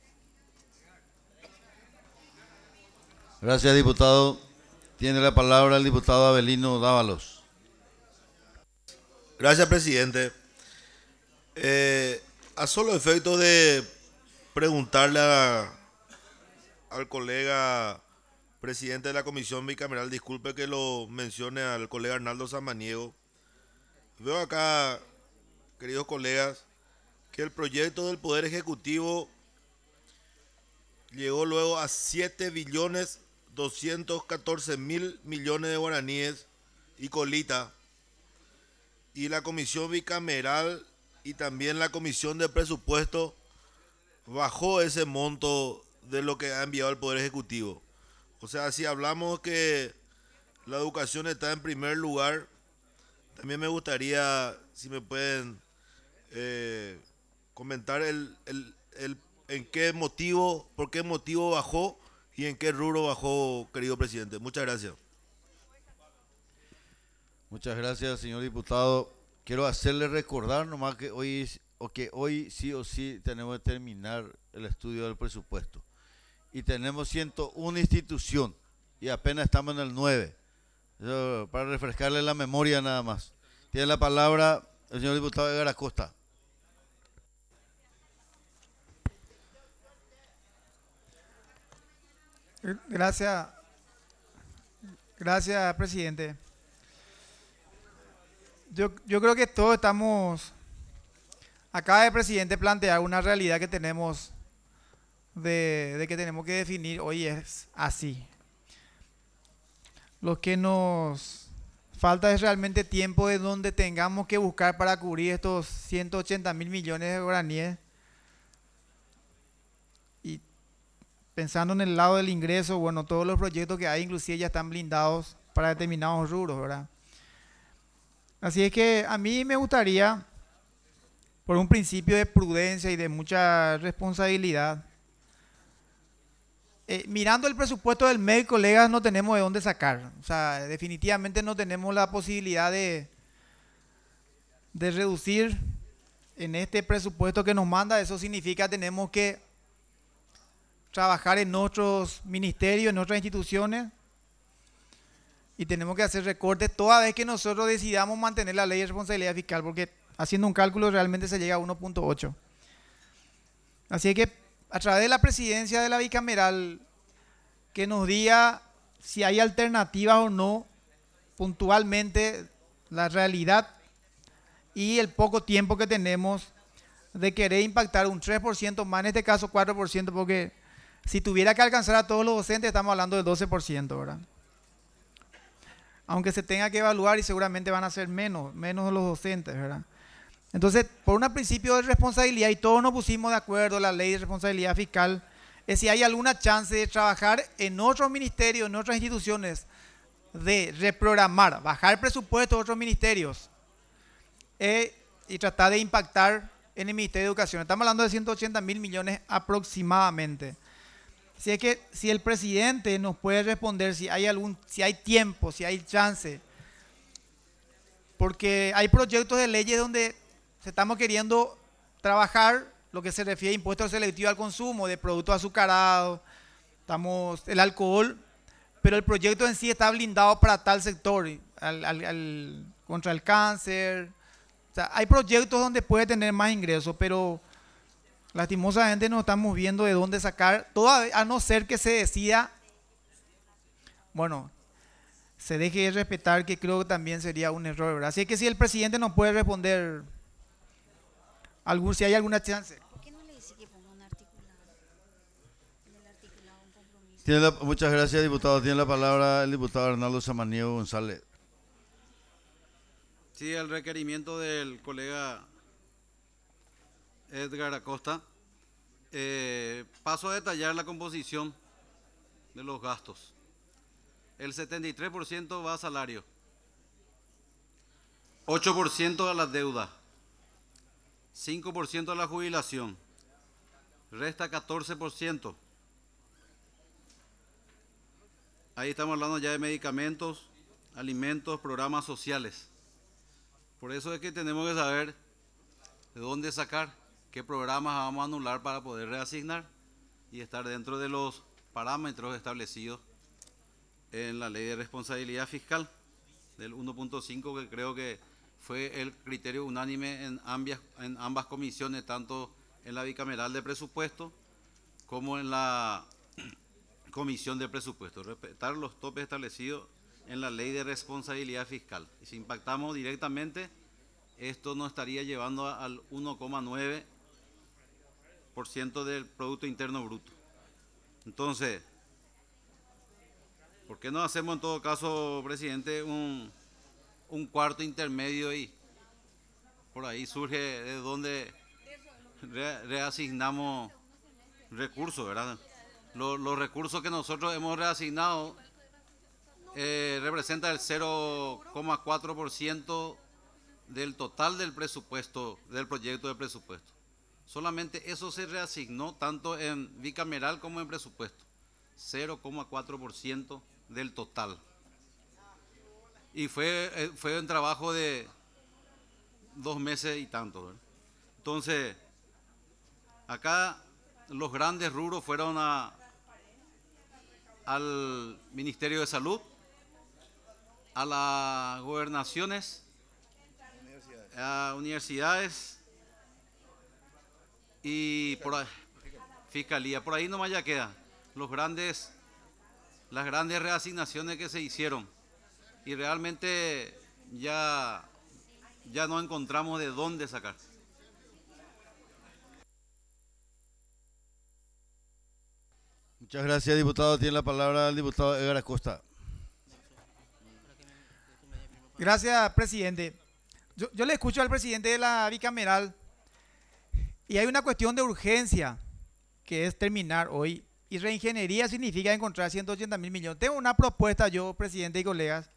Gracias, diputado. Tiene la palabra el diputado Abelino Dávalos. Gracias, presidente. Eh, a solo efecto de preguntarle a, al colega presidente de la Comisión Bicameral, disculpe que lo mencione al colega Arnaldo Samaniego. Veo acá, queridos colegas, que el proyecto del Poder Ejecutivo llegó luego a siete billones doscientos catorce mil millones de guaraníes y colita, y la Comisión Bicameral y también la Comisión de Presupuesto bajó ese monto de lo que ha enviado el Poder Ejecutivo. O sea, si hablamos que la educación está en primer lugar, también me gustaría, si me pueden eh, comentar el, el, el, en qué motivo, por qué motivo bajó y en qué rubro bajó, querido presidente. Muchas gracias. Muchas gracias, señor diputado. Quiero hacerle recordar nomás que hoy, o que hoy sí o sí tenemos que terminar el estudio del presupuesto. Y tenemos ciento una institución y apenas estamos en el nueve. Eso, para refrescarle la memoria nada más. Tiene la palabra el señor diputado Edgar Acosta. Gracias, gracias, presidente. Yo, yo creo que todos estamos, acaba el presidente plantear una realidad que tenemos de, de que tenemos que definir hoy es así. Lo que nos falta es realmente tiempo de donde tengamos que buscar para cubrir estos ciento ochenta mil millones de guaraníes. Y pensando en el lado del ingreso, bueno, todos los proyectos que hay inclusive ya están blindados para determinados rubros, ¿verdad? Así es que a mí me gustaría, por un principio de prudencia y de mucha responsabilidad, eh, mirando el presupuesto del M E C, colegas, no tenemos de dónde sacar. O sea, definitivamente no tenemos la posibilidad de, de reducir en este presupuesto que nos manda. Eso significa que tenemos que trabajar en nuestros ministerios, en nuestras instituciones, y tenemos que hacer recortes toda vez que nosotros decidamos mantener la ley de responsabilidad fiscal, porque haciendo un cálculo realmente se llega a uno punto ocho. Así que a través de la presidencia de la bicameral, que nos diga si hay alternativas o no, puntualmente la realidad y el poco tiempo que tenemos de querer impactar un tres por ciento más, en este caso cuatro por ciento, porque si tuviera que alcanzar a todos los docentes estamos hablando del doce por ciento, ¿verdad? Aunque se tenga que evaluar y seguramente van a ser menos, menos los docentes, ¿verdad? Entonces, por un principio de responsabilidad, y todos nos pusimos de acuerdo, la ley de responsabilidad fiscal, es si hay alguna chance de trabajar en otros ministerios, en otras instituciones, de reprogramar, bajar presupuesto de otros ministerios eh, y tratar de impactar en el Ministerio de Educación. Estamos hablando de ciento ochenta mil millones aproximadamente. Si es que si el presidente nos puede responder si hay algún, si hay tiempo, si hay chance, porque hay proyectos de leyes donde estamos queriendo trabajar lo que se refiere a impuestos selectivos al consumo de productos azucarados, estamos el alcohol, pero el proyecto en sí está blindado para tal sector, al, al, al, contra el cáncer. O sea, hay proyectos donde puede tener más ingresos, pero lastimosamente no estamos viendo de dónde sacar, todavía, a no ser que se decida, bueno, se deje de respetar, que creo que también sería un error, ¿verdad? Así que si el presidente no puede responder, algún, si hay alguna chance. ¿Por qué no le dice que ponga un articulado? En el articulado un compromiso. Tiene la, muchas gracias, diputado. Tiene la palabra el diputado Arnaldo Samaniego González. Sí, el requerimiento del colega Edgar Acosta. Eh, paso a detallar la composición de los gastos. El setenta y tres por ciento va a salario, ocho por ciento a la deuda, cinco por ciento a la jubilación, resta catorce por ciento. Ahí estamos hablando ya de medicamentos, alimentos, programas sociales. Por eso es que tenemos que saber de dónde sacar, qué programas vamos a anular para poder reasignar y estar dentro de los parámetros establecidos en la ley de responsabilidad fiscal del uno punto cinco, que creo que fue el criterio unánime en ambas, en ambas comisiones, tanto en la bicameral de presupuesto como en la comisión de presupuesto, respetar los topes establecidos en la ley de responsabilidad fiscal. Y si impactamos directamente, esto nos estaría llevando al uno coma nueve por ciento del Producto Interno Bruto. Entonces, ¿por qué no hacemos en todo caso, presidente, un, un cuarto intermedio y por ahí surge de donde re, reasignamos recursos, ¿verdad? Los, los recursos que nosotros hemos reasignado eh, representan el cero coma cuatro por ciento del total del presupuesto, del proyecto de presupuesto. Solamente eso se reasignó tanto en bicameral como en presupuesto, cero coma cuatro por ciento del total. Y fue, fue un trabajo de dos meses y tanto, ¿verdad? Entonces, acá los grandes rubros fueron a, al Ministerio de Salud, a las gobernaciones, a universidades y por ahí, fiscalía. Por ahí nomás ya queda los grandes, las grandes reasignaciones que se hicieron y realmente ya, ya no encontramos de dónde sacar. Muchas gracias, diputado. Tiene la palabra el diputado Edgar Acosta. Gracias, presidente. Yo, yo le escucho al presidente de la bicameral y hay una cuestión de urgencia que es terminar hoy. Y reingeniería significa encontrar ciento ochenta mil millones. Tengo una propuesta yo, presidente y colegas.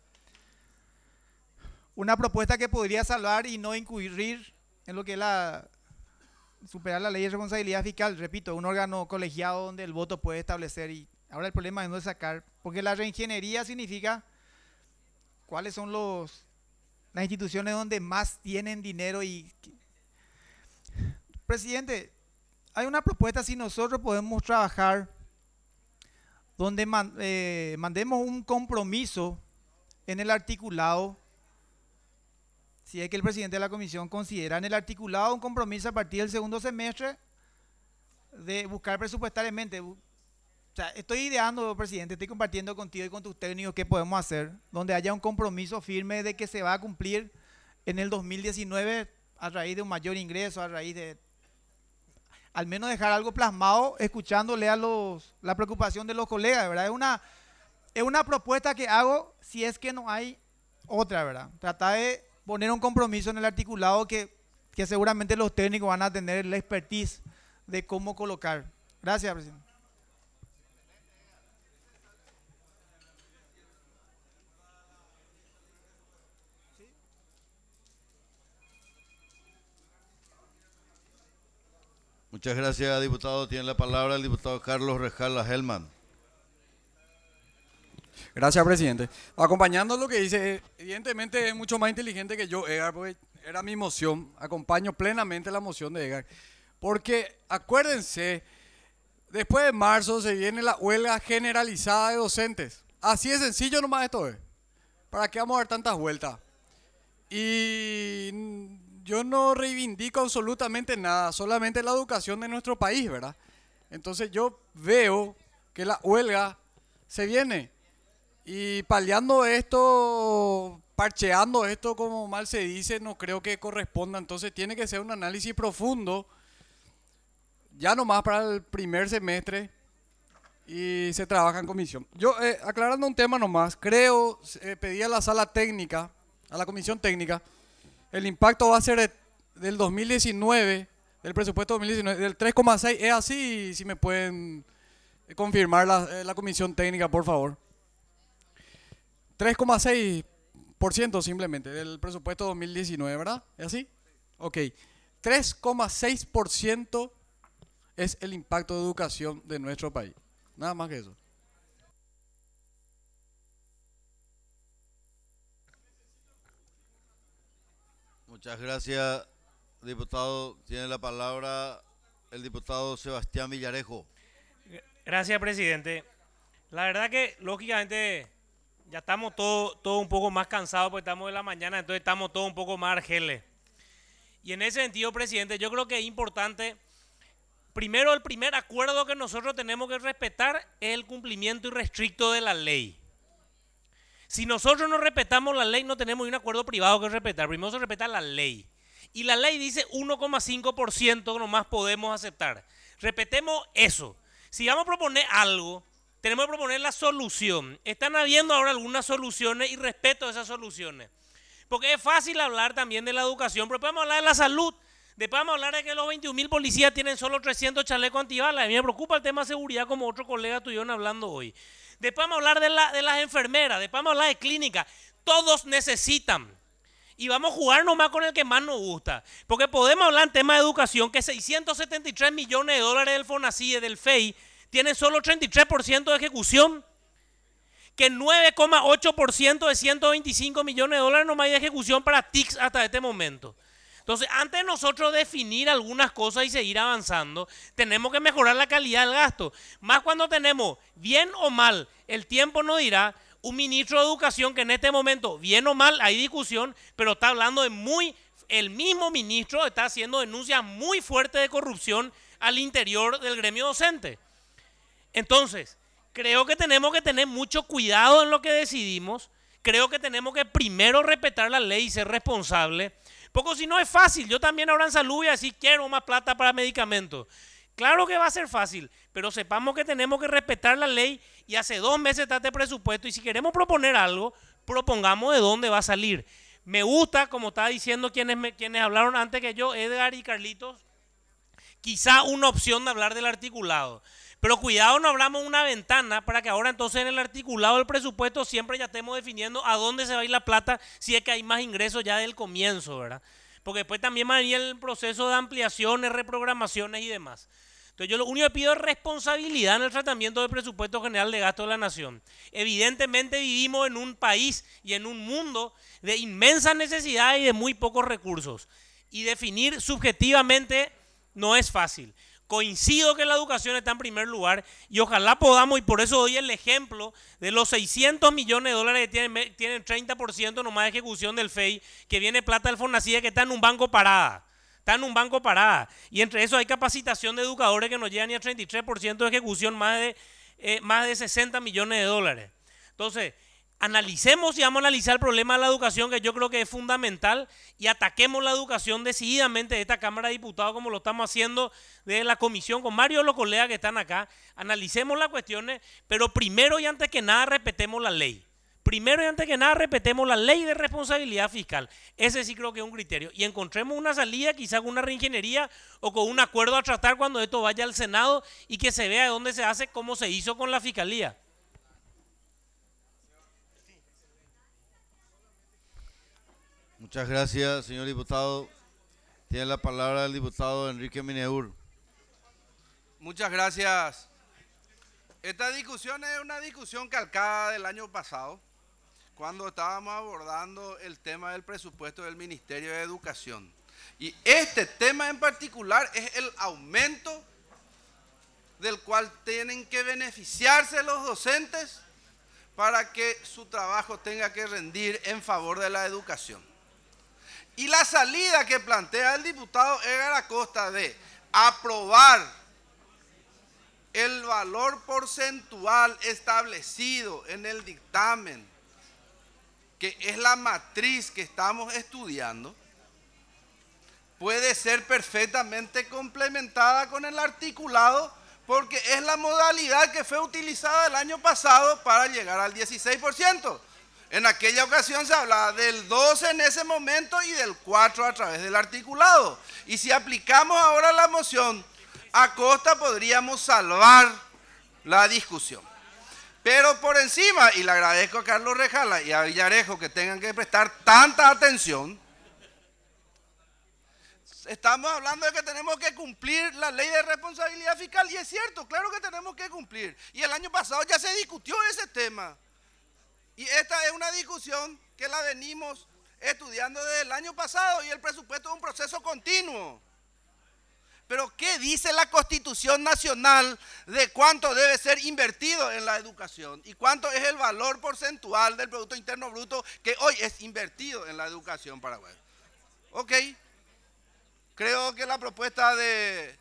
Una propuesta que podría salvar y no incurrir en lo que es la... superar la ley de responsabilidad fiscal. Repito, un órgano colegiado donde el voto puede establecer. Y ahora el problema es no sacar. Porque la reingeniería significa cuáles son los las instituciones donde más tienen dinero. Y presidente, hay una propuesta si nosotros podemos trabajar donde man, eh, mandemos un compromiso en el articulado si es que el presidente de la comisión considera en el articulado un compromiso a partir del segundo semestre de buscar presupuestariamente. O sea, estoy ideando, presidente, estoy compartiendo contigo y con tus técnicos qué podemos hacer, donde haya un compromiso firme de que se va a cumplir en el dos mil diecinueve a raíz de un mayor ingreso, a raíz de, al menos dejar algo plasmado, escuchándole a los, la preocupación de los colegas, ¿verdad? Es una, es una propuesta que hago si es que no hay otra, ¿verdad? Tratar de poner un compromiso en el articulado que, que seguramente los técnicos van a tener la expertise de cómo colocar. Gracias, presidente. Muchas gracias, diputado. Tiene la palabra el diputado Carlos Rejala Helman. Gracias, presidente. Acompañando lo que dice, evidentemente es mucho más inteligente que yo, Edgar, porque era mi moción. Acompaño plenamente la moción de Edgar. Porque acuérdense, después de marzo se viene la huelga generalizada de docentes. Así de sencillo nomás esto es. ¿Para qué vamos a dar tantas vueltas? Y yo no reivindico absolutamente nada, solamente la educación de nuestro país, ¿verdad? Entonces yo veo que la huelga se viene. Y paliando esto, parcheando esto como mal se dice, no creo que corresponda. Entonces tiene que ser un análisis profundo, ya nomás para el primer semestre, y se trabaja en comisión. Yo, eh, aclarando un tema nomás, creo, eh, pedí a la sala técnica, a la comisión técnica, el impacto va a ser del dos mil diecinueve, del presupuesto dos mil diecinueve, del tres coma seis. ¿Es así? Si me pueden confirmar la, eh, la comisión técnica, por favor. tres coma seis por ciento simplemente del presupuesto dos mil diecinueve, ¿verdad? ¿Es así? Ok. tres coma seis por ciento es el impacto de educación de nuestro país. Nada más que eso. Muchas gracias, diputado. Tiene la palabra el diputado Sebastián Villarejo. Gracias, presidente. La verdad que, lógicamente, ya estamos todos todo un poco más cansados porque estamos de la mañana, entonces estamos todos un poco más argeles. Y en ese sentido, presidente, yo creo que es importante, primero, el primer acuerdo que nosotros tenemos que respetar es el cumplimiento irrestricto de la ley. Si nosotros no respetamos la ley, no tenemos un acuerdo privado que respetar. Primero se respeta la ley. Y la ley dice uno coma cinco por ciento nomás podemos aceptar. Respetemos eso. Si vamos a proponer algo, tenemos que proponer la solución. Están habiendo ahora algunas soluciones y respeto esas soluciones. Porque es fácil hablar también de la educación, pero podemos hablar de la salud. Después vamos a hablar de que los veintiún mil policías tienen solo trescientos chalecos antibalas. A mí me preocupa el tema de seguridad, como otros colegas estuvieron hablando hoy. Después vamos a hablar de, la, de las enfermeras, después vamos a hablar de clínica. Todos necesitan. Y vamos a jugar nomás con el que más nos gusta. Porque podemos hablar en tema de educación que seiscientos setenta y tres millones de dólares del FONACIE, del F E I, tienen solo treinta y tres por ciento de ejecución. Que nueve coma ocho por ciento de ciento veinticinco millones de dólares nomás hay de ejecución para T I C S hasta este momento. Entonces, antes de nosotros definir algunas cosas y seguir avanzando, tenemos que mejorar la calidad del gasto. Más cuando tenemos, bien o mal, el tiempo nos dirá, un ministro de Educación que en este momento, bien o mal, hay discusión, pero está hablando de muy, el mismo ministro está haciendo denuncias muy fuertes de corrupción al interior del gremio docente. Entonces, creo que tenemos que tener mucho cuidado en lo que decidimos. Creo que tenemos que primero respetar la ley y ser responsables. Porque si no es fácil, yo también ahora en salud voy a decir quiero más plata para medicamentos. Claro que va a ser fácil, pero sepamos que tenemos que respetar la ley y hace dos meses está este presupuesto y si queremos proponer algo, propongamos de dónde va a salir. Me gusta, como estaba diciendo quienes, me, quienes hablaron antes que yo, Edgar y Carlitos, quizá una opción de hablar del articulado. Pero cuidado, no abramos una ventana para que ahora entonces en el articulado del presupuesto siempre ya estemos definiendo a dónde se va a ir la plata si es que hay más ingresos ya del comienzo, ¿verdad? Porque después también va a venir el proceso de ampliaciones, reprogramaciones y demás. Entonces yo lo único que pido es responsabilidad en el tratamiento del presupuesto general de gasto de la nación. Evidentemente vivimos en un país y en un mundo de inmensas necesidades y de muy pocos recursos. Y definir subjetivamente no es fácil. Coincido que la educación está en primer lugar y ojalá podamos, y por eso doy el ejemplo de los seiscientos millones de dólares que tienen, tienen treinta por ciento nomás de ejecución del F E I, que viene plata del FONACIDE que está en un banco parada. Está en un banco parada. Y entre eso hay capacitación de educadores que nos llegan ni a treinta y tres por ciento de ejecución, más de, eh, más de sesenta millones de dólares. Entonces, analicemos y vamos a analizar el problema de la educación, que yo creo que es fundamental, y ataquemos la educación decididamente de esta Cámara de Diputados, como lo estamos haciendo de la comisión con varios de los colegas que están acá. Analicemos las cuestiones, pero primero y antes que nada respetemos la ley. Primero y antes que nada respetemos la ley de responsabilidad fiscal. Ese sí creo que es un criterio. Y encontremos una salida, quizás con una reingeniería o con un acuerdo a tratar cuando esto vaya al Senado y que se vea de dónde se hace, como se hizo con la Fiscalía. Muchas gracias, señor diputado. Tiene la palabra el diputado Enrique Mineur. Muchas gracias. Esta discusión es una discusión calcada del año pasado, cuando estábamos abordando el tema del presupuesto del Ministerio de Educación. Y este tema en particular es el aumento del cual tienen que beneficiarse los docentes para que su trabajo tenga que rendir en favor de la educación. Y la salida que plantea el diputado Edgar Acosta de aprobar el valor porcentual establecido en el dictamen, que es la matriz que estamos estudiando, puede ser perfectamente complementada con el articulado, porque es la modalidad que fue utilizada el año pasado para llegar al dieciséis por ciento. En aquella ocasión se hablaba del doce en ese momento y del cuatro a través del articulado. Y si aplicamos ahora la moción Acosta, podríamos salvar la discusión. Pero por encima, y le agradezco a Carlos Rejala y a Villarejo que tengan que prestar tanta atención, estamos hablando de que tenemos que cumplir la ley de responsabilidad fiscal, y es cierto, claro que tenemos que cumplir. Y el año pasado ya se discutió ese tema. Y esta es una discusión que la venimos estudiando desde el año pasado, y el presupuesto es un proceso continuo. Pero ¿qué dice la Constitución Nacional de cuánto debe ser invertido en la educación? ¿Y cuánto es el valor porcentual del Producto Interno Bruto que hoy es invertido en la educación paraguaya? Ok, creo que la propuesta de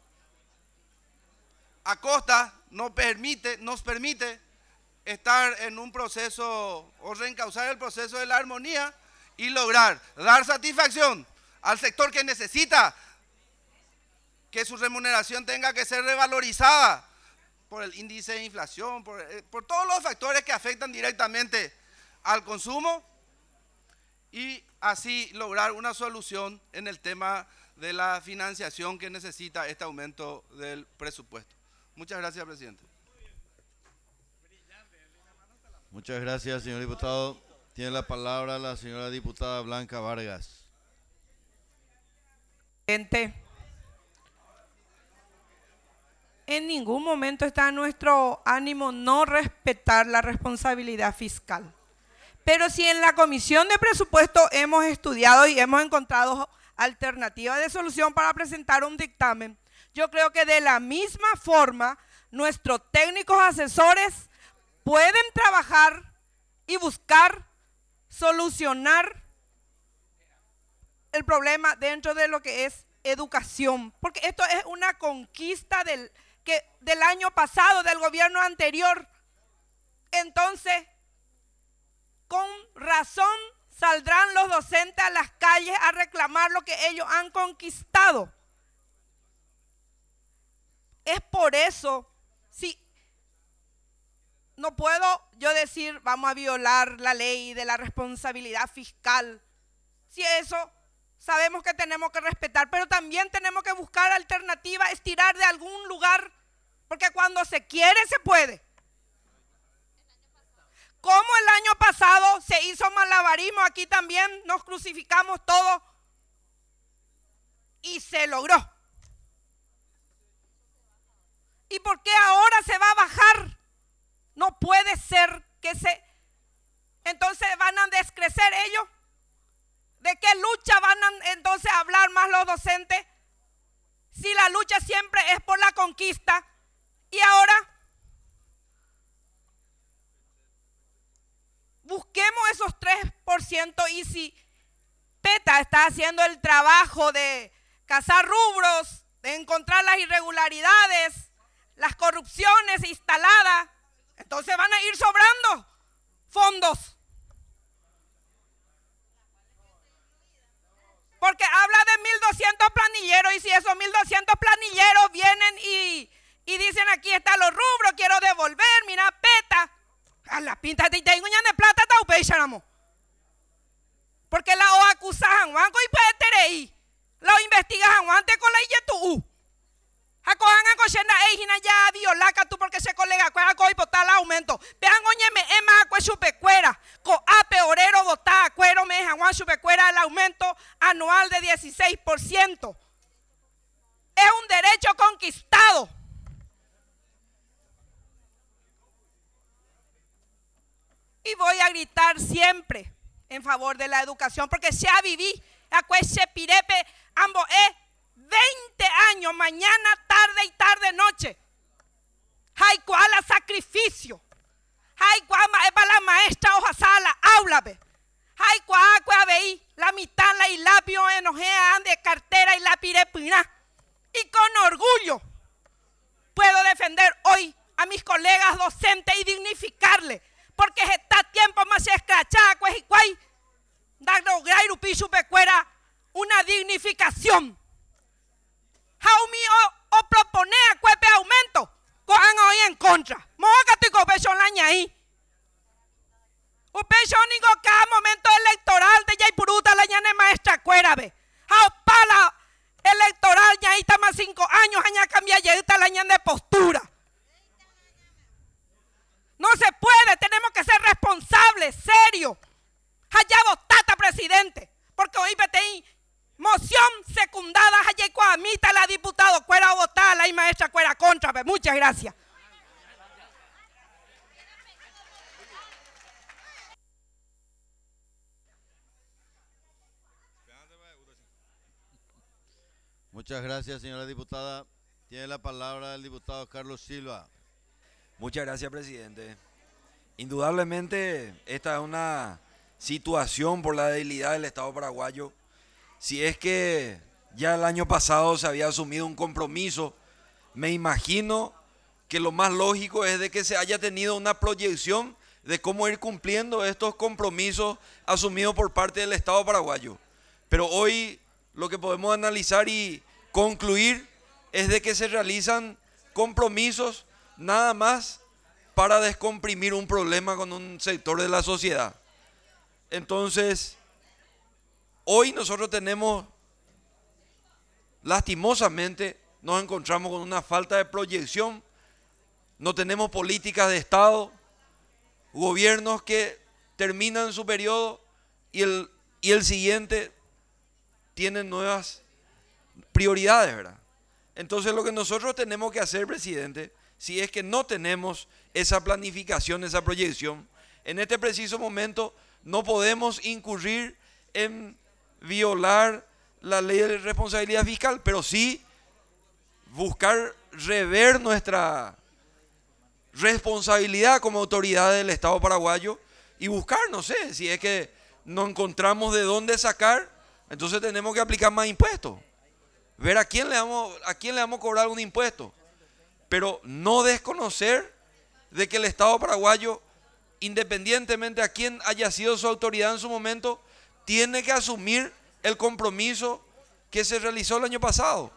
Acosta nos permite, nos permite estar en un proceso o reencauzar el proceso de la armonía y lograr dar satisfacción al sector que necesita que su remuneración tenga que ser revalorizada por el índice de inflación, por, por todos los factores que afectan directamente al consumo, y así lograr una solución en el tema de la financiación que necesita este aumento del presupuesto. Muchas gracias, presidente. Muchas gracias, señor diputado. Tiene la palabra la señora diputada Blanca Vargas. Presidente, en ningún momento está en nuestro ánimo no respetar la responsabilidad fiscal. Pero si en la Comisión de Presupuesto hemos estudiado y hemos encontrado alternativas de solución para presentar un dictamen, yo creo que de la misma forma nuestros técnicos asesores pueden trabajar y buscar solucionar el problema dentro de lo que es educación, porque esto es una conquista del, que, del año pasado, del gobierno anterior. Entonces, con razón saldrán los docentes a las calles a reclamar lo que ellos han conquistado. Es por eso, si no puedo yo decir vamos a violar la ley de la responsabilidad fiscal, si eso sabemos que tenemos que respetar, pero también tenemos que buscar alternativas, estirar de algún lugar, porque cuando se quiere se puede. Como el año pasado se hizo malabarismo, aquí también nos crucificamos todos y se logró. ¿Y por qué ahora se va a bajar? No puede ser que se... Entonces van a descrecer ellos. ¿De qué lucha van a entonces hablar más los docentes? Si la lucha siempre es por la conquista y ahora busquemos esos tres por ciento y si PETA está haciendo el trabajo de cazar rubros, de encontrar las irregularidades, las corrupciones instaladas, entonces van a ir sobrando fondos. Porque habla de mil doscientos planilleros y si esos mil doscientos planilleros vienen y, y dicen aquí están los rubros, quiero devolver, mira PETA, a la pinta de tengo de plata taupecharamo. Porque la O acusa a Juan y puede tener la investiga a Juan te con la yetu. Acojan a cochenda ejina ya violaca tú porque se colega cuera coi botar el aumento. Vean oñeme ema acue chupecuera, co ape orero botar cuero me Juan chupecuera el aumento anual de dieciséis por ciento. Es un derecho conquistado. Y voy a gritar siempre en favor de la educación, porque se ha vivido, se pirepe, ambos es veinte años, mañana, tarde y tarde, noche. Hay cual sacrificio. Hay cual es para la maestra hoja sala, aula. Hay cual veí la mitad la ilapio enojea de cartera y la pirepina. Y con orgullo puedo defender hoy a mis colegas docentes y dignificarles. Porque está tiempo más escrachada, pues y cuay, da lograr pecuera una dignificación. Jaumi o, o propone a cuepe aumento, cojan hoy en contra. Moja tu copecho la ñaí. Upecho nigo cada momento electoral de Yaipuruta la ñane maestra cuérabe. Jao pala electoral ñaíta más cinco años, aña cambia yeita la ñane de postura. No se puede, tenemos que ser responsables, serios. Allá votata, presidente, porque hoy P T I, moción secundada, allá cuamita la diputado, cuera votar, la maestra cuera contra. Muchas gracias. Muchas gracias, señora diputada. Tiene la palabra el diputado Carlos Silva. Muchas gracias, presidente. Indudablemente, esta es una situación por la debilidad del Estado paraguayo. Si es que ya el año pasado se había asumido un compromiso, me imagino que lo más lógico es de que se haya tenido una proyección de cómo ir cumpliendo estos compromisos asumidos por parte del Estado paraguayo. Pero hoy lo que podemos analizar y concluir es de que se realizan compromisos nada más para descomprimir un problema con un sector de la sociedad. Entonces, hoy nosotros tenemos, lastimosamente, nos encontramos con una falta de proyección, no tenemos políticas de Estado, gobiernos que terminan su periodo y el, y el siguiente tienen nuevas prioridades, ¿verdad? Entonces lo que nosotros tenemos que hacer, presidente, si es que no tenemos esa planificación, esa proyección, en este preciso momento no podemos incurrir en violar la ley de responsabilidad fiscal, pero sí buscar rever nuestra responsabilidad como autoridad del Estado paraguayo y buscar, no sé, si es que no encontramos de dónde sacar, entonces tenemos que aplicar más impuestos, ver a quién le vamos, a quién le vamos a cobrar un impuesto, pero no desconocer de que el Estado paraguayo, independientemente a quién haya sido su autoridad en su momento, tiene que asumir el compromiso que se realizó el año pasado.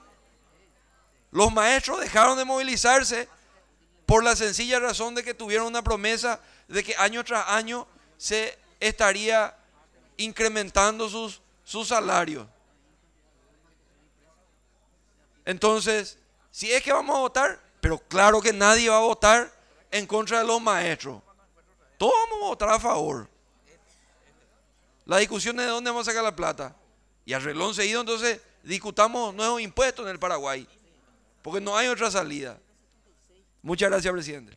Los maestros dejaron de movilizarse por la sencilla razón de que tuvieron una promesa de que año tras año se estaría incrementando sus, sus salarios. Entonces, si es que vamos a votar, pero claro que nadie va a votar en contra de los maestros. Todos vamos a votar a favor. La discusión es de dónde vamos a sacar la plata. Y al reloj seguido, entonces, discutamos nuevos impuestos en el Paraguay. Porque no hay otra salida. Muchas gracias, presidente.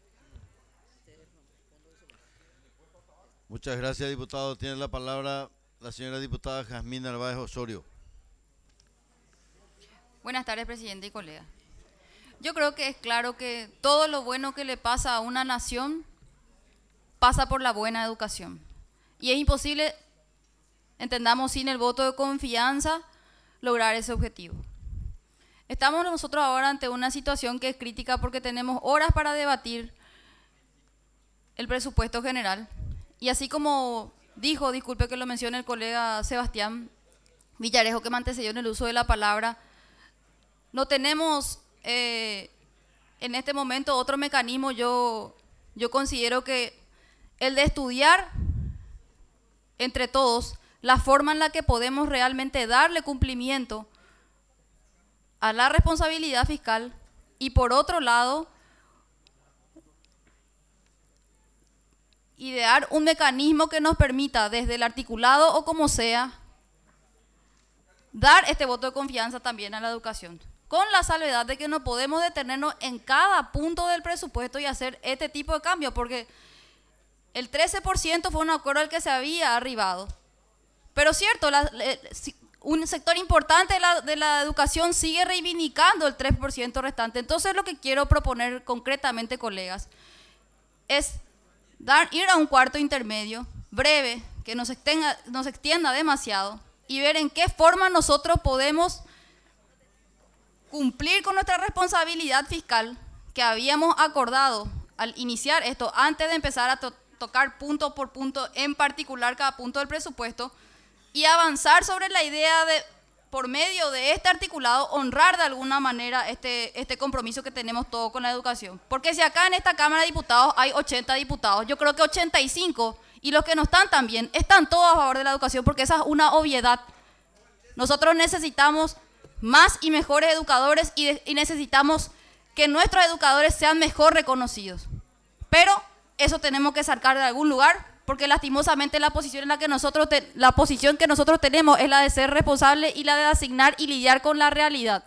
Muchas gracias, diputado. Tiene la palabra la señora diputada Jazmín Narváez Osorio. Buenas tardes, presidente y colegas. Yo creo que es claro que todo lo bueno que le pasa a una nación pasa por la buena educación. Y es imposible, entendamos, sin el voto de confianza, lograr ese objetivo. Estamos nosotros ahora ante una situación que es crítica porque tenemos horas para debatir el presupuesto general. Y así como dijo, disculpe que lo mencione el colega Sebastián Villarejo, que me antecedió en el uso de la palabra, no tenemos eh, en este momento otro mecanismo. Yo, yo considero que el de estudiar entre todos la forma en la que podemos realmente darle cumplimiento a la responsabilidad fiscal y, por otro lado, idear un mecanismo que nos permita, desde el articulado o como sea, dar este voto de confianza también a la educación, con la salvedad de que no podemos detenernos en cada punto del presupuesto y hacer este tipo de cambios, porque el trece por ciento fue un acuerdo al que se había arribado. Pero cierto, la, la, un sector importante de la, de la educación sigue reivindicando el tres por ciento restante. Entonces lo que quiero proponer concretamente, colegas, es dar, ir a un cuarto intermedio, breve, que nos extienda, nos extienda demasiado, y ver en qué forma nosotros podemos cumplir con nuestra responsabilidad fiscal que habíamos acordado al iniciar esto, antes de empezar a to tocar punto por punto, en particular cada punto del presupuesto, y avanzar sobre la idea de, por medio de este articulado, honrar de alguna manera este, este compromiso que tenemos todos con la educación. Porque si acá en esta Cámara de Diputados hay ochenta diputados, yo creo que ochenta y cinco, y los que no están también, están todos a favor de la educación, porque esa es una obviedad. Nosotros necesitamos más y mejores educadores y, de, y necesitamos que nuestros educadores sean mejor reconocidos. Pero eso tenemos que sacar de algún lugar, porque lastimosamente la posición en la que nosotros te, la posición que nosotros tenemos es la de ser responsable y la de asignar y lidiar con la realidad.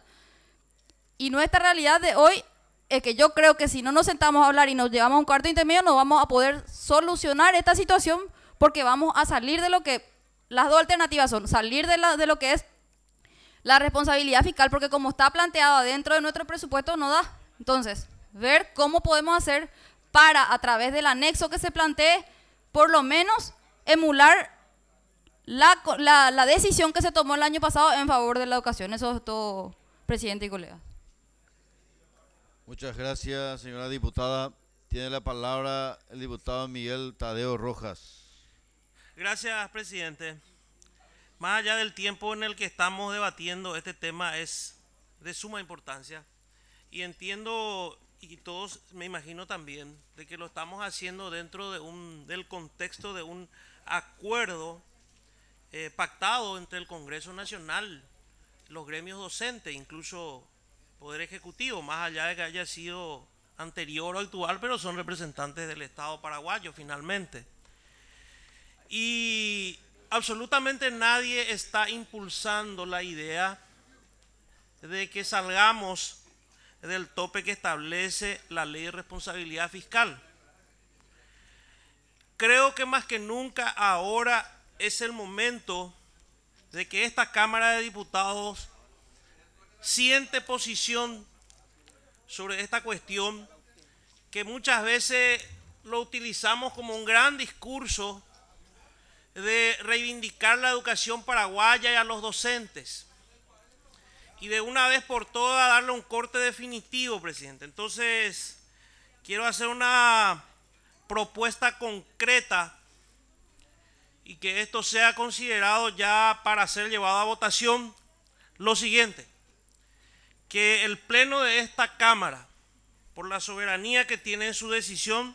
Y nuestra realidad de hoy es que yo creo que si no nos sentamos a hablar y nos llevamos a un cuarto intermedio, no vamos a poder solucionar esta situación, porque vamos a salir de lo que, las dos alternativas son salir de, la, de lo que es la responsabilidad fiscal, porque como está planteado dentro de nuestro presupuesto no da. Entonces, ver cómo podemos hacer para, a través del anexo que se plantee, por lo menos emular la, la, la decisión que se tomó el año pasado en favor de la educación. Eso es todo, presidente y colegas. Muchas gracias, señora diputada. Tiene la palabra el diputado Miguel Tadeo Rojas. Gracias, presidente. Más allá del tiempo en el que estamos debatiendo, este tema es de suma importancia. Y entiendo, y todos me imagino también, de que lo estamos haciendo dentro de un, del contexto de un acuerdo eh, pactado entre el Congreso Nacional, los gremios docentes, incluso Poder Ejecutivo, más allá de que haya sido anterior o actual, pero son representantes del Estado paraguayo finalmente. Y absolutamente nadie está impulsando la idea de que salgamos del tope que establece la ley de responsabilidad fiscal. Creo que más que nunca ahora es el momento de que esta Cámara de Diputados siente posición sobre esta cuestión, que muchas veces lo utilizamos como un gran discurso de reivindicar la educación paraguaya y a los docentes, y de una vez por todas darle un corte definitivo, presidente. Entonces, quiero hacer una propuesta concreta y que esto sea considerado ya para ser llevado a votación. Lo siguiente: que el Pleno de esta Cámara, por la soberanía que tiene en su decisión,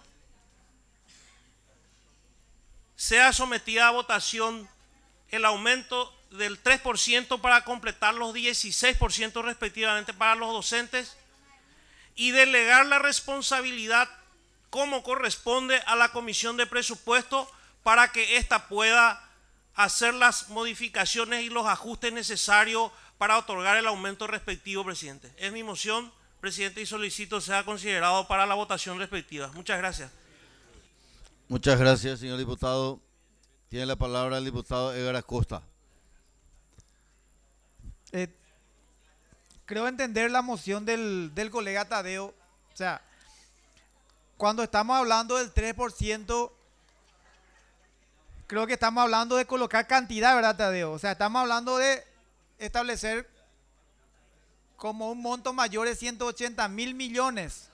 sea sometida a votación el aumento del tres por ciento para completar los dieciséis por ciento respectivamente para los docentes, y delegar la responsabilidad como corresponde a la Comisión de Presupuesto para que ésta pueda hacer las modificaciones y los ajustes necesarios para otorgar el aumento respectivo, presidente. Es mi moción, presidente, y solicito sea considerado para la votación respectiva. Muchas gracias. Muchas gracias, señor diputado. Tiene la palabra el diputado Edgar Acosta. Eh, creo entender la moción del, del colega Tadeo. O sea, cuando estamos hablando del tres por ciento, creo que estamos hablando de colocar cantidad, ¿verdad, Tadeo? O sea, estamos hablando de establecer como un monto mayor de ciento ochenta mil millones.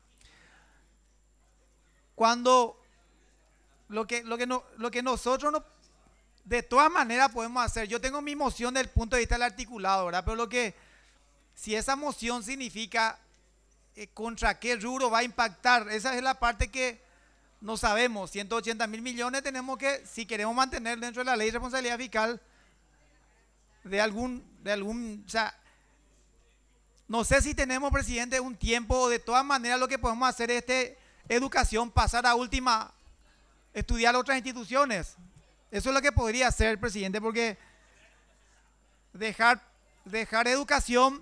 Cuando lo que, lo que, no, lo que nosotros no, de todas maneras podemos hacer, yo tengo mi moción desde el punto de vista del articulado, ¿verdad? Pero lo que, si esa moción significa eh, contra qué rubro va a impactar, esa es la parte que no sabemos. ciento ochenta mil millones tenemos que, si queremos mantener dentro de la ley de responsabilidad fiscal, de algún, de algún, o sea, no sé si tenemos, presidente, un tiempo. De todas maneras, lo que podemos hacer es este, educación, pasar a última, estudiar otras instituciones. Eso es lo que podría hacer, presidente, porque dejar, dejar educación.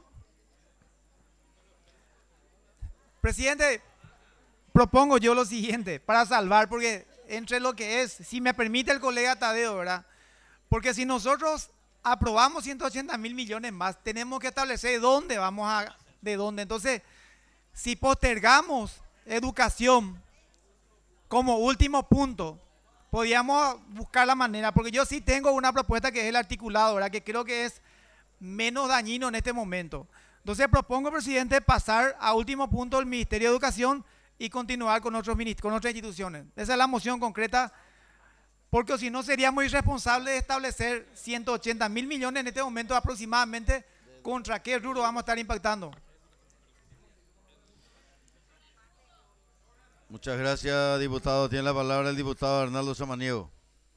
Presidente, propongo yo lo siguiente, para salvar, porque entre lo que es, si me permite el colega Tadeo, ¿verdad? Porque si nosotros aprobamos ciento ochenta mil millones más, tenemos que establecer dónde vamos a, de dónde. Entonces, si postergamos educación como último punto, podríamos buscar la manera, porque yo sí tengo una propuesta que es el articulado, ¿verdad? Que creo que es menos dañino en este momento. Entonces propongo, presidente, pasar a último punto el Ministerio de Educación y continuar con, otros, con otras instituciones. Esa es la moción concreta, porque si no sería muy irresponsable de establecer ciento ochenta mil millones en este momento aproximadamente, contra qué rubro vamos a estar impactando. Muchas gracias, diputado. Tiene la palabra el diputado Arnaldo Samaniego.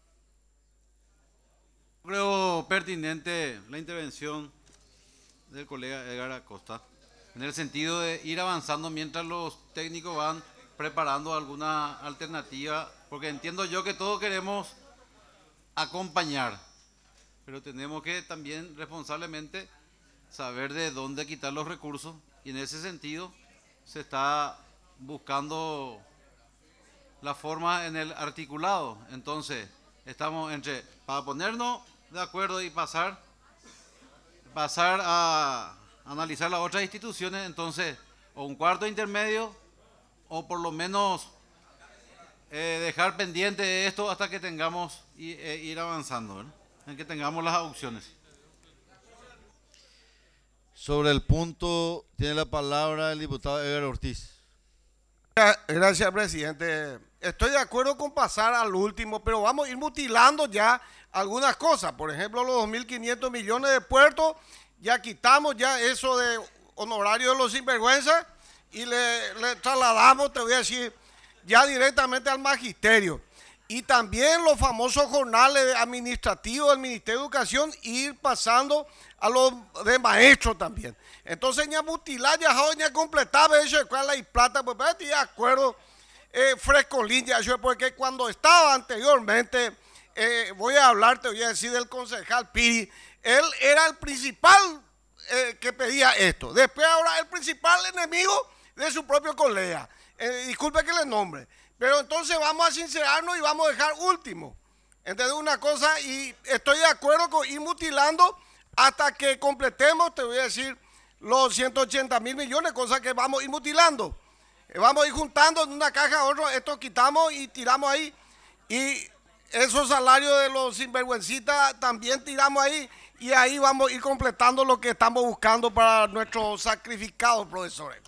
Creo pertinente la intervención del colega Edgar Acosta, en el sentido de ir avanzando mientras los técnicos van preparando alguna alternativa, porque entiendo yo que todos queremos acompañar, pero tenemos que también responsablemente saber de dónde quitar los recursos, y en ese sentido se está buscando la forma en el articulado. Entonces estamos entre, para ponernos de acuerdo y pasar pasar a analizar las otras instituciones, entonces o un cuarto intermedio o por lo menos eh, dejar pendiente esto hasta que tengamos y eh, ir avanzando, ¿verdad? En que tengamos las opciones. Sobre el punto tiene la palabra el diputado Edgar Ortiz. Gracias, presidente. Estoy de acuerdo con pasar al último, pero vamos a ir mutilando ya algunas cosas. Por ejemplo, los dos mil quinientos millones de puertos, ya quitamos ya eso de honorario de los sinvergüenzas y le, le trasladamos, te voy a decir, ya directamente al magisterio. Y también los famosos jornales administrativos del Ministerio de Educación, ir pasando a los de maestros también. Entonces, ya mutilar, ya ya completar eso cuál la plata, pues estoy de acuerdo, eh, frescolín, ya yo, porque cuando estaba anteriormente, eh, voy a hablar, te voy a decir del concejal Piri, él era el principal eh, que pedía esto. Después ahora el principal enemigo de su propio colega. Eh, disculpe que le nombre. Pero entonces vamos a sincerarnos y vamos a dejar último. ¿Entendés una cosa? Y estoy de acuerdo con ir mutilando hasta que completemos, te voy a decir, los ciento ochenta mil millones, cosa que vamos a ir mutilando. Eh, vamos a ir juntando en una caja, otro, esto quitamos y tiramos ahí. Y esos salarios de los sinvergüencitas también tiramos ahí. Y ahí vamos a ir completando lo que estamos buscando para nuestros sacrificados profesores.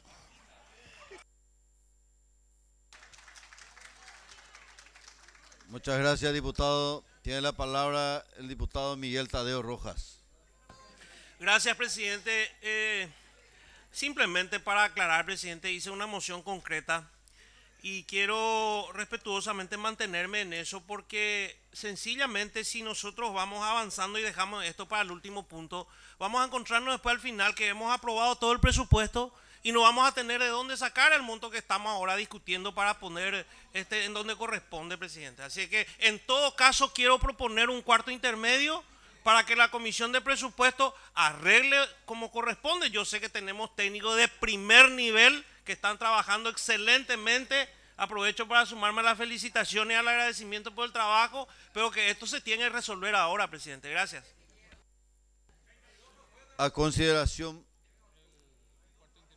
Muchas gracias, diputado. Tiene la palabra el diputado Miguel Tadeo Rojas. Gracias, presidente. Eh, simplemente para aclarar, presidente, hice una moción concreta y quiero respetuosamente mantenerme en eso, porque sencillamente si nosotros vamos avanzando y dejamos esto para el último punto, vamos a encontrarnos después al final que hemos aprobado todo el presupuesto y no vamos a tener de dónde sacar el monto que estamos ahora discutiendo para poner este en donde corresponde, presidente. Así que en todo caso quiero proponer un cuarto intermedio para que la Comisión de Presupuesto arregle como corresponde. Yo sé que tenemos técnicos de primer nivel que están trabajando excelentemente. Aprovecho para sumarme a las felicitaciones y al agradecimiento por el trabajo, pero que esto se tiene que resolver ahora, presidente. Gracias. A consideración,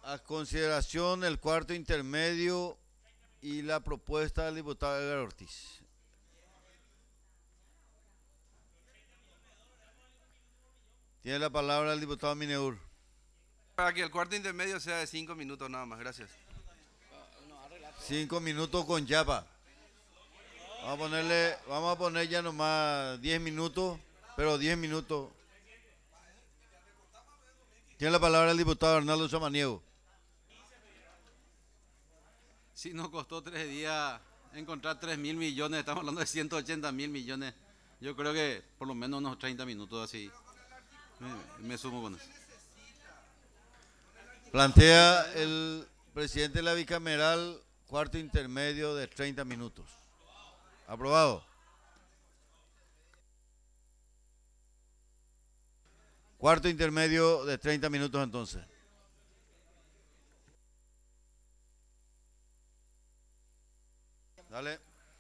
A consideración el cuarto intermedio y la propuesta del diputado Edgar Ortiz. Tiene la palabra el diputado Mineur. Para que el cuarto intermedio sea de cinco minutos nada más, gracias. Cinco minutos con Yapa. Vamos a ponerle, vamos a poner ya nomás diez minutos, pero diez minutos. Tiene la palabra el diputado Arnaldo Samaniego. Si nos costó tres días encontrar tres mil millones, estamos hablando de ciento ochenta mil millones. Yo creo que por lo menos unos treinta minutos así. Me, me sumo con eso. Plantea el presidente de la bicameral cuarto intermedio de treinta minutos. Aprobado. Cuarto intermedio de treinta minutos entonces. Dale.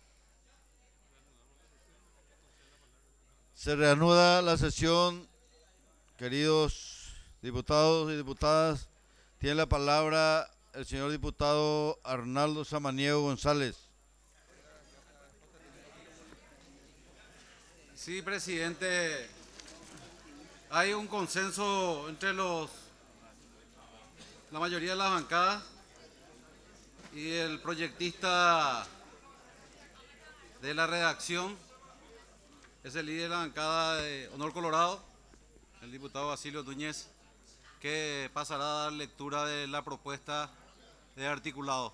Se reanuda la sesión, queridos diputados y diputadas. Tiene la palabra el señor diputado Arnaldo Samaniego González. Sí, presidente. Hay un consenso entre los la mayoría de las bancadas y el proyectista de la redacción es el líder de la bancada de Honor Colorado, el diputado Basilio Núñez, que pasará a dar lectura de la propuesta de articulado.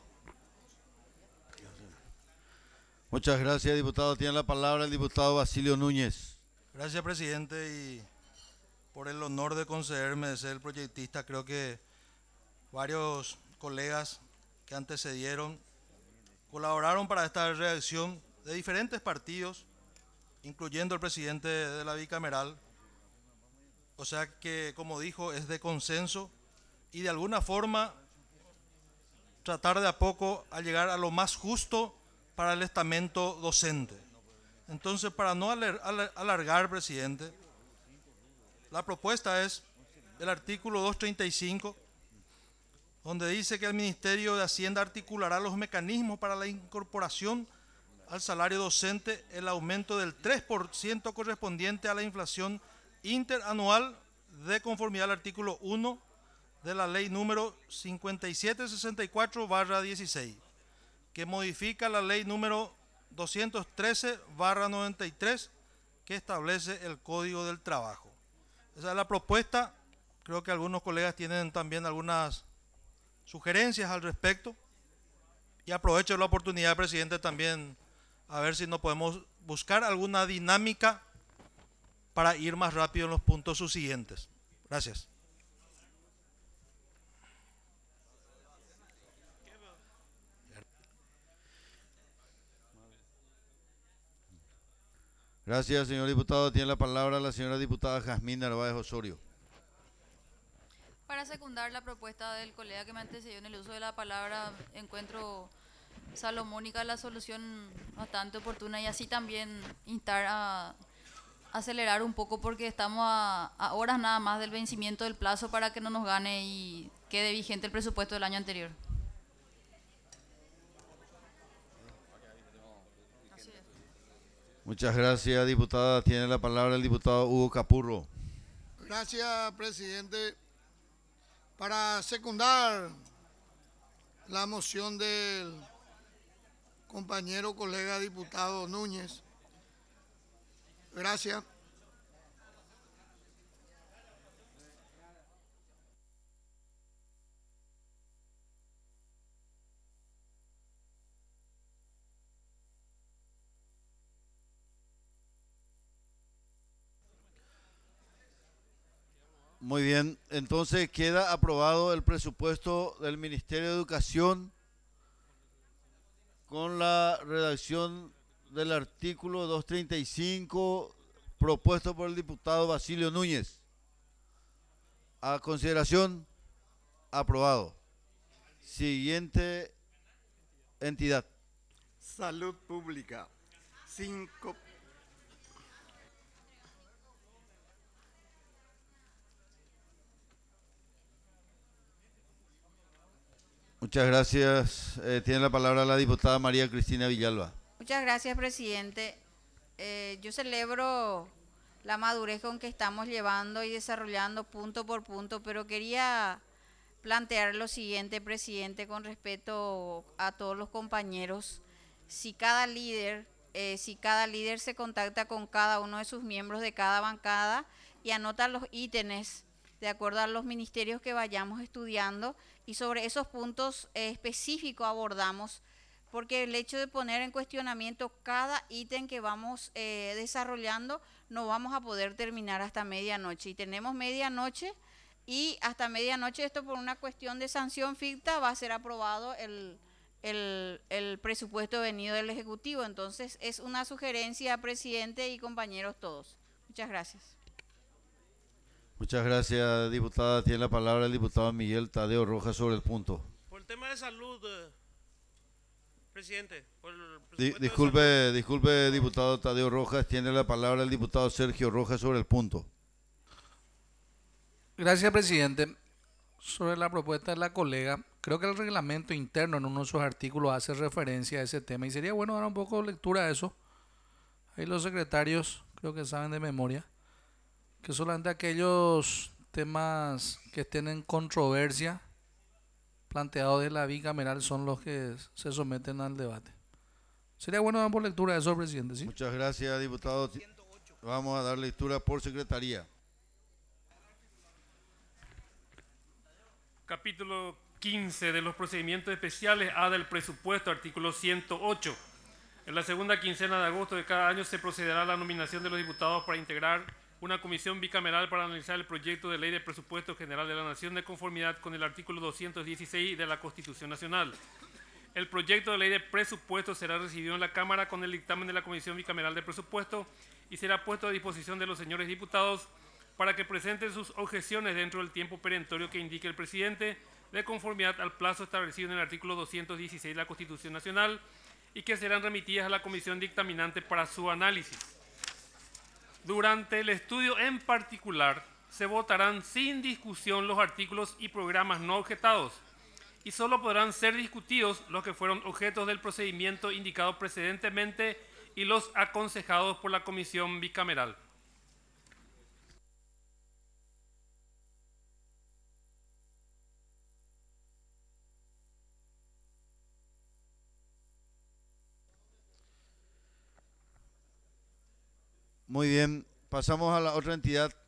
Muchas gracias, diputado. Tiene la palabra el diputado Basilio Núñez. Gracias, presidente, y por el honor de concederme de ser el proyectista. Creo que varios colegas que antecedieron colaboraron para esta redacción de diferentes partidos, incluyendo el presidente de la bicameral. O sea que, como dijo, es de consenso y de alguna forma tratar de a poco a llegar a lo más justo para el estamento docente. Entonces, para no alargar, presidente, la propuesta es el artículo doscientos treinta y cinco, donde dice que el Ministerio de Hacienda articulará los mecanismos para la incorporación al salario docente el aumento del tres por ciento correspondiente a la inflación interanual de conformidad al artículo uno de la ley número cincuenta y siete sesenta y cuatro barra dieciséis, que modifica la ley número doscientos trece barra noventa y tres, que establece el Código del Trabajo. Esa es la propuesta. Creo que algunos colegas tienen también algunas sugerencias al respecto. Y aprovecho la oportunidad, presidente, también a ver si no podemos buscar alguna dinámica para ir más rápido en los puntos subsiguientes. Gracias. Gracias, señor diputado. Tiene la palabra la señora diputada Jazmín Narváez Osorio. Para secundar la propuesta del colega que me antecedió en el uso de la palabra, encuentro salomónica la solución bastante oportuna y así también instar a acelerar un poco porque estamos a, a horas nada más del vencimiento del plazo para que no nos gane y quede vigente el presupuesto del año anterior. Muchas gracias, diputada. Tiene la palabra el diputado Hugo Capurro. Gracias, presidente. Para secundar la moción del compañero colega diputado Núñez. Gracias. Muy bien, entonces queda aprobado el presupuesto del Ministerio de Educación con la redacción del artículo doscientos treinta y cinco propuesto por el diputado Basilio Núñez. A consideración, aprobado. Siguiente entidad. Salud Pública. Cinco. Muchas gracias. Eh, tiene la palabra la diputada María Cristina Villalba. Muchas gracias, presidente. Eh, yo celebro la madurez con que estamos llevando y desarrollando punto por punto, pero quería plantear lo siguiente, presidente, con respeto a todos los compañeros. Si cada líder, eh, si cada líder se contacta con cada uno de sus miembros de cada bancada y anota los ítems de acuerdo a los ministerios que vayamos estudiando y sobre esos puntos eh, específicos abordamos, porque el hecho de poner en cuestionamiento cada ítem que vamos eh, desarrollando, no vamos a poder terminar hasta medianoche. Y tenemos medianoche y hasta medianoche esto por una cuestión de sanción ficta va a ser aprobado el, el, el presupuesto venido del Ejecutivo. Entonces es una sugerencia, presidente y compañeros todos. Muchas gracias. Muchas gracias, diputada. Tiene la palabra el diputado Miguel Tadeo Rojas sobre el punto. Por el tema de salud, eh, presidente. Por el Di- presupuesto de disculpe, disculpe, diputado Tadeo Rojas. Tiene la palabra el diputado Sergio Rojas sobre el punto. Gracias, presidente. Sobre la propuesta de la colega, creo que el reglamento interno en uno de sus artículos hace referencia a ese tema y sería bueno dar un poco de lectura a eso. Ahí los secretarios creo que saben de memoria que solamente aquellos temas que estén en controversia planteados de la bicameral son los que se someten al debate. Sería bueno dar por lectura a eso, presidente. ¿Sí? Muchas gracias, diputado. Vamos a dar lectura por secretaría. Capítulo quince de los procedimientos especiales A del presupuesto, artículo ciento ocho. En la segunda quincena de agosto de cada año se procederá a la nominación de los diputados para integrar una comisión bicameral para analizar el proyecto de ley de presupuesto general de la Nación de conformidad con el artículo doscientos dieciséis de la Constitución Nacional. El proyecto de ley de presupuesto será recibido en la Cámara con el dictamen de la Comisión Bicameral de Presupuesto y será puesto a disposición de los señores diputados para que presenten sus objeciones dentro del tiempo perentorio que indique el presidente, de conformidad al plazo establecido en el artículo doscientos dieciséis de la Constitución Nacional, y que serán remitidas a la comisión dictaminante para su análisis. Durante el estudio en particular, se votarán sin discusión los artículos y programas no objetados, y solo podrán ser discutidos los que fueron objetos del procedimiento indicado precedentemente y los aconsejados por la comisión bicameral. Muy bien, pasamos a la otra entidad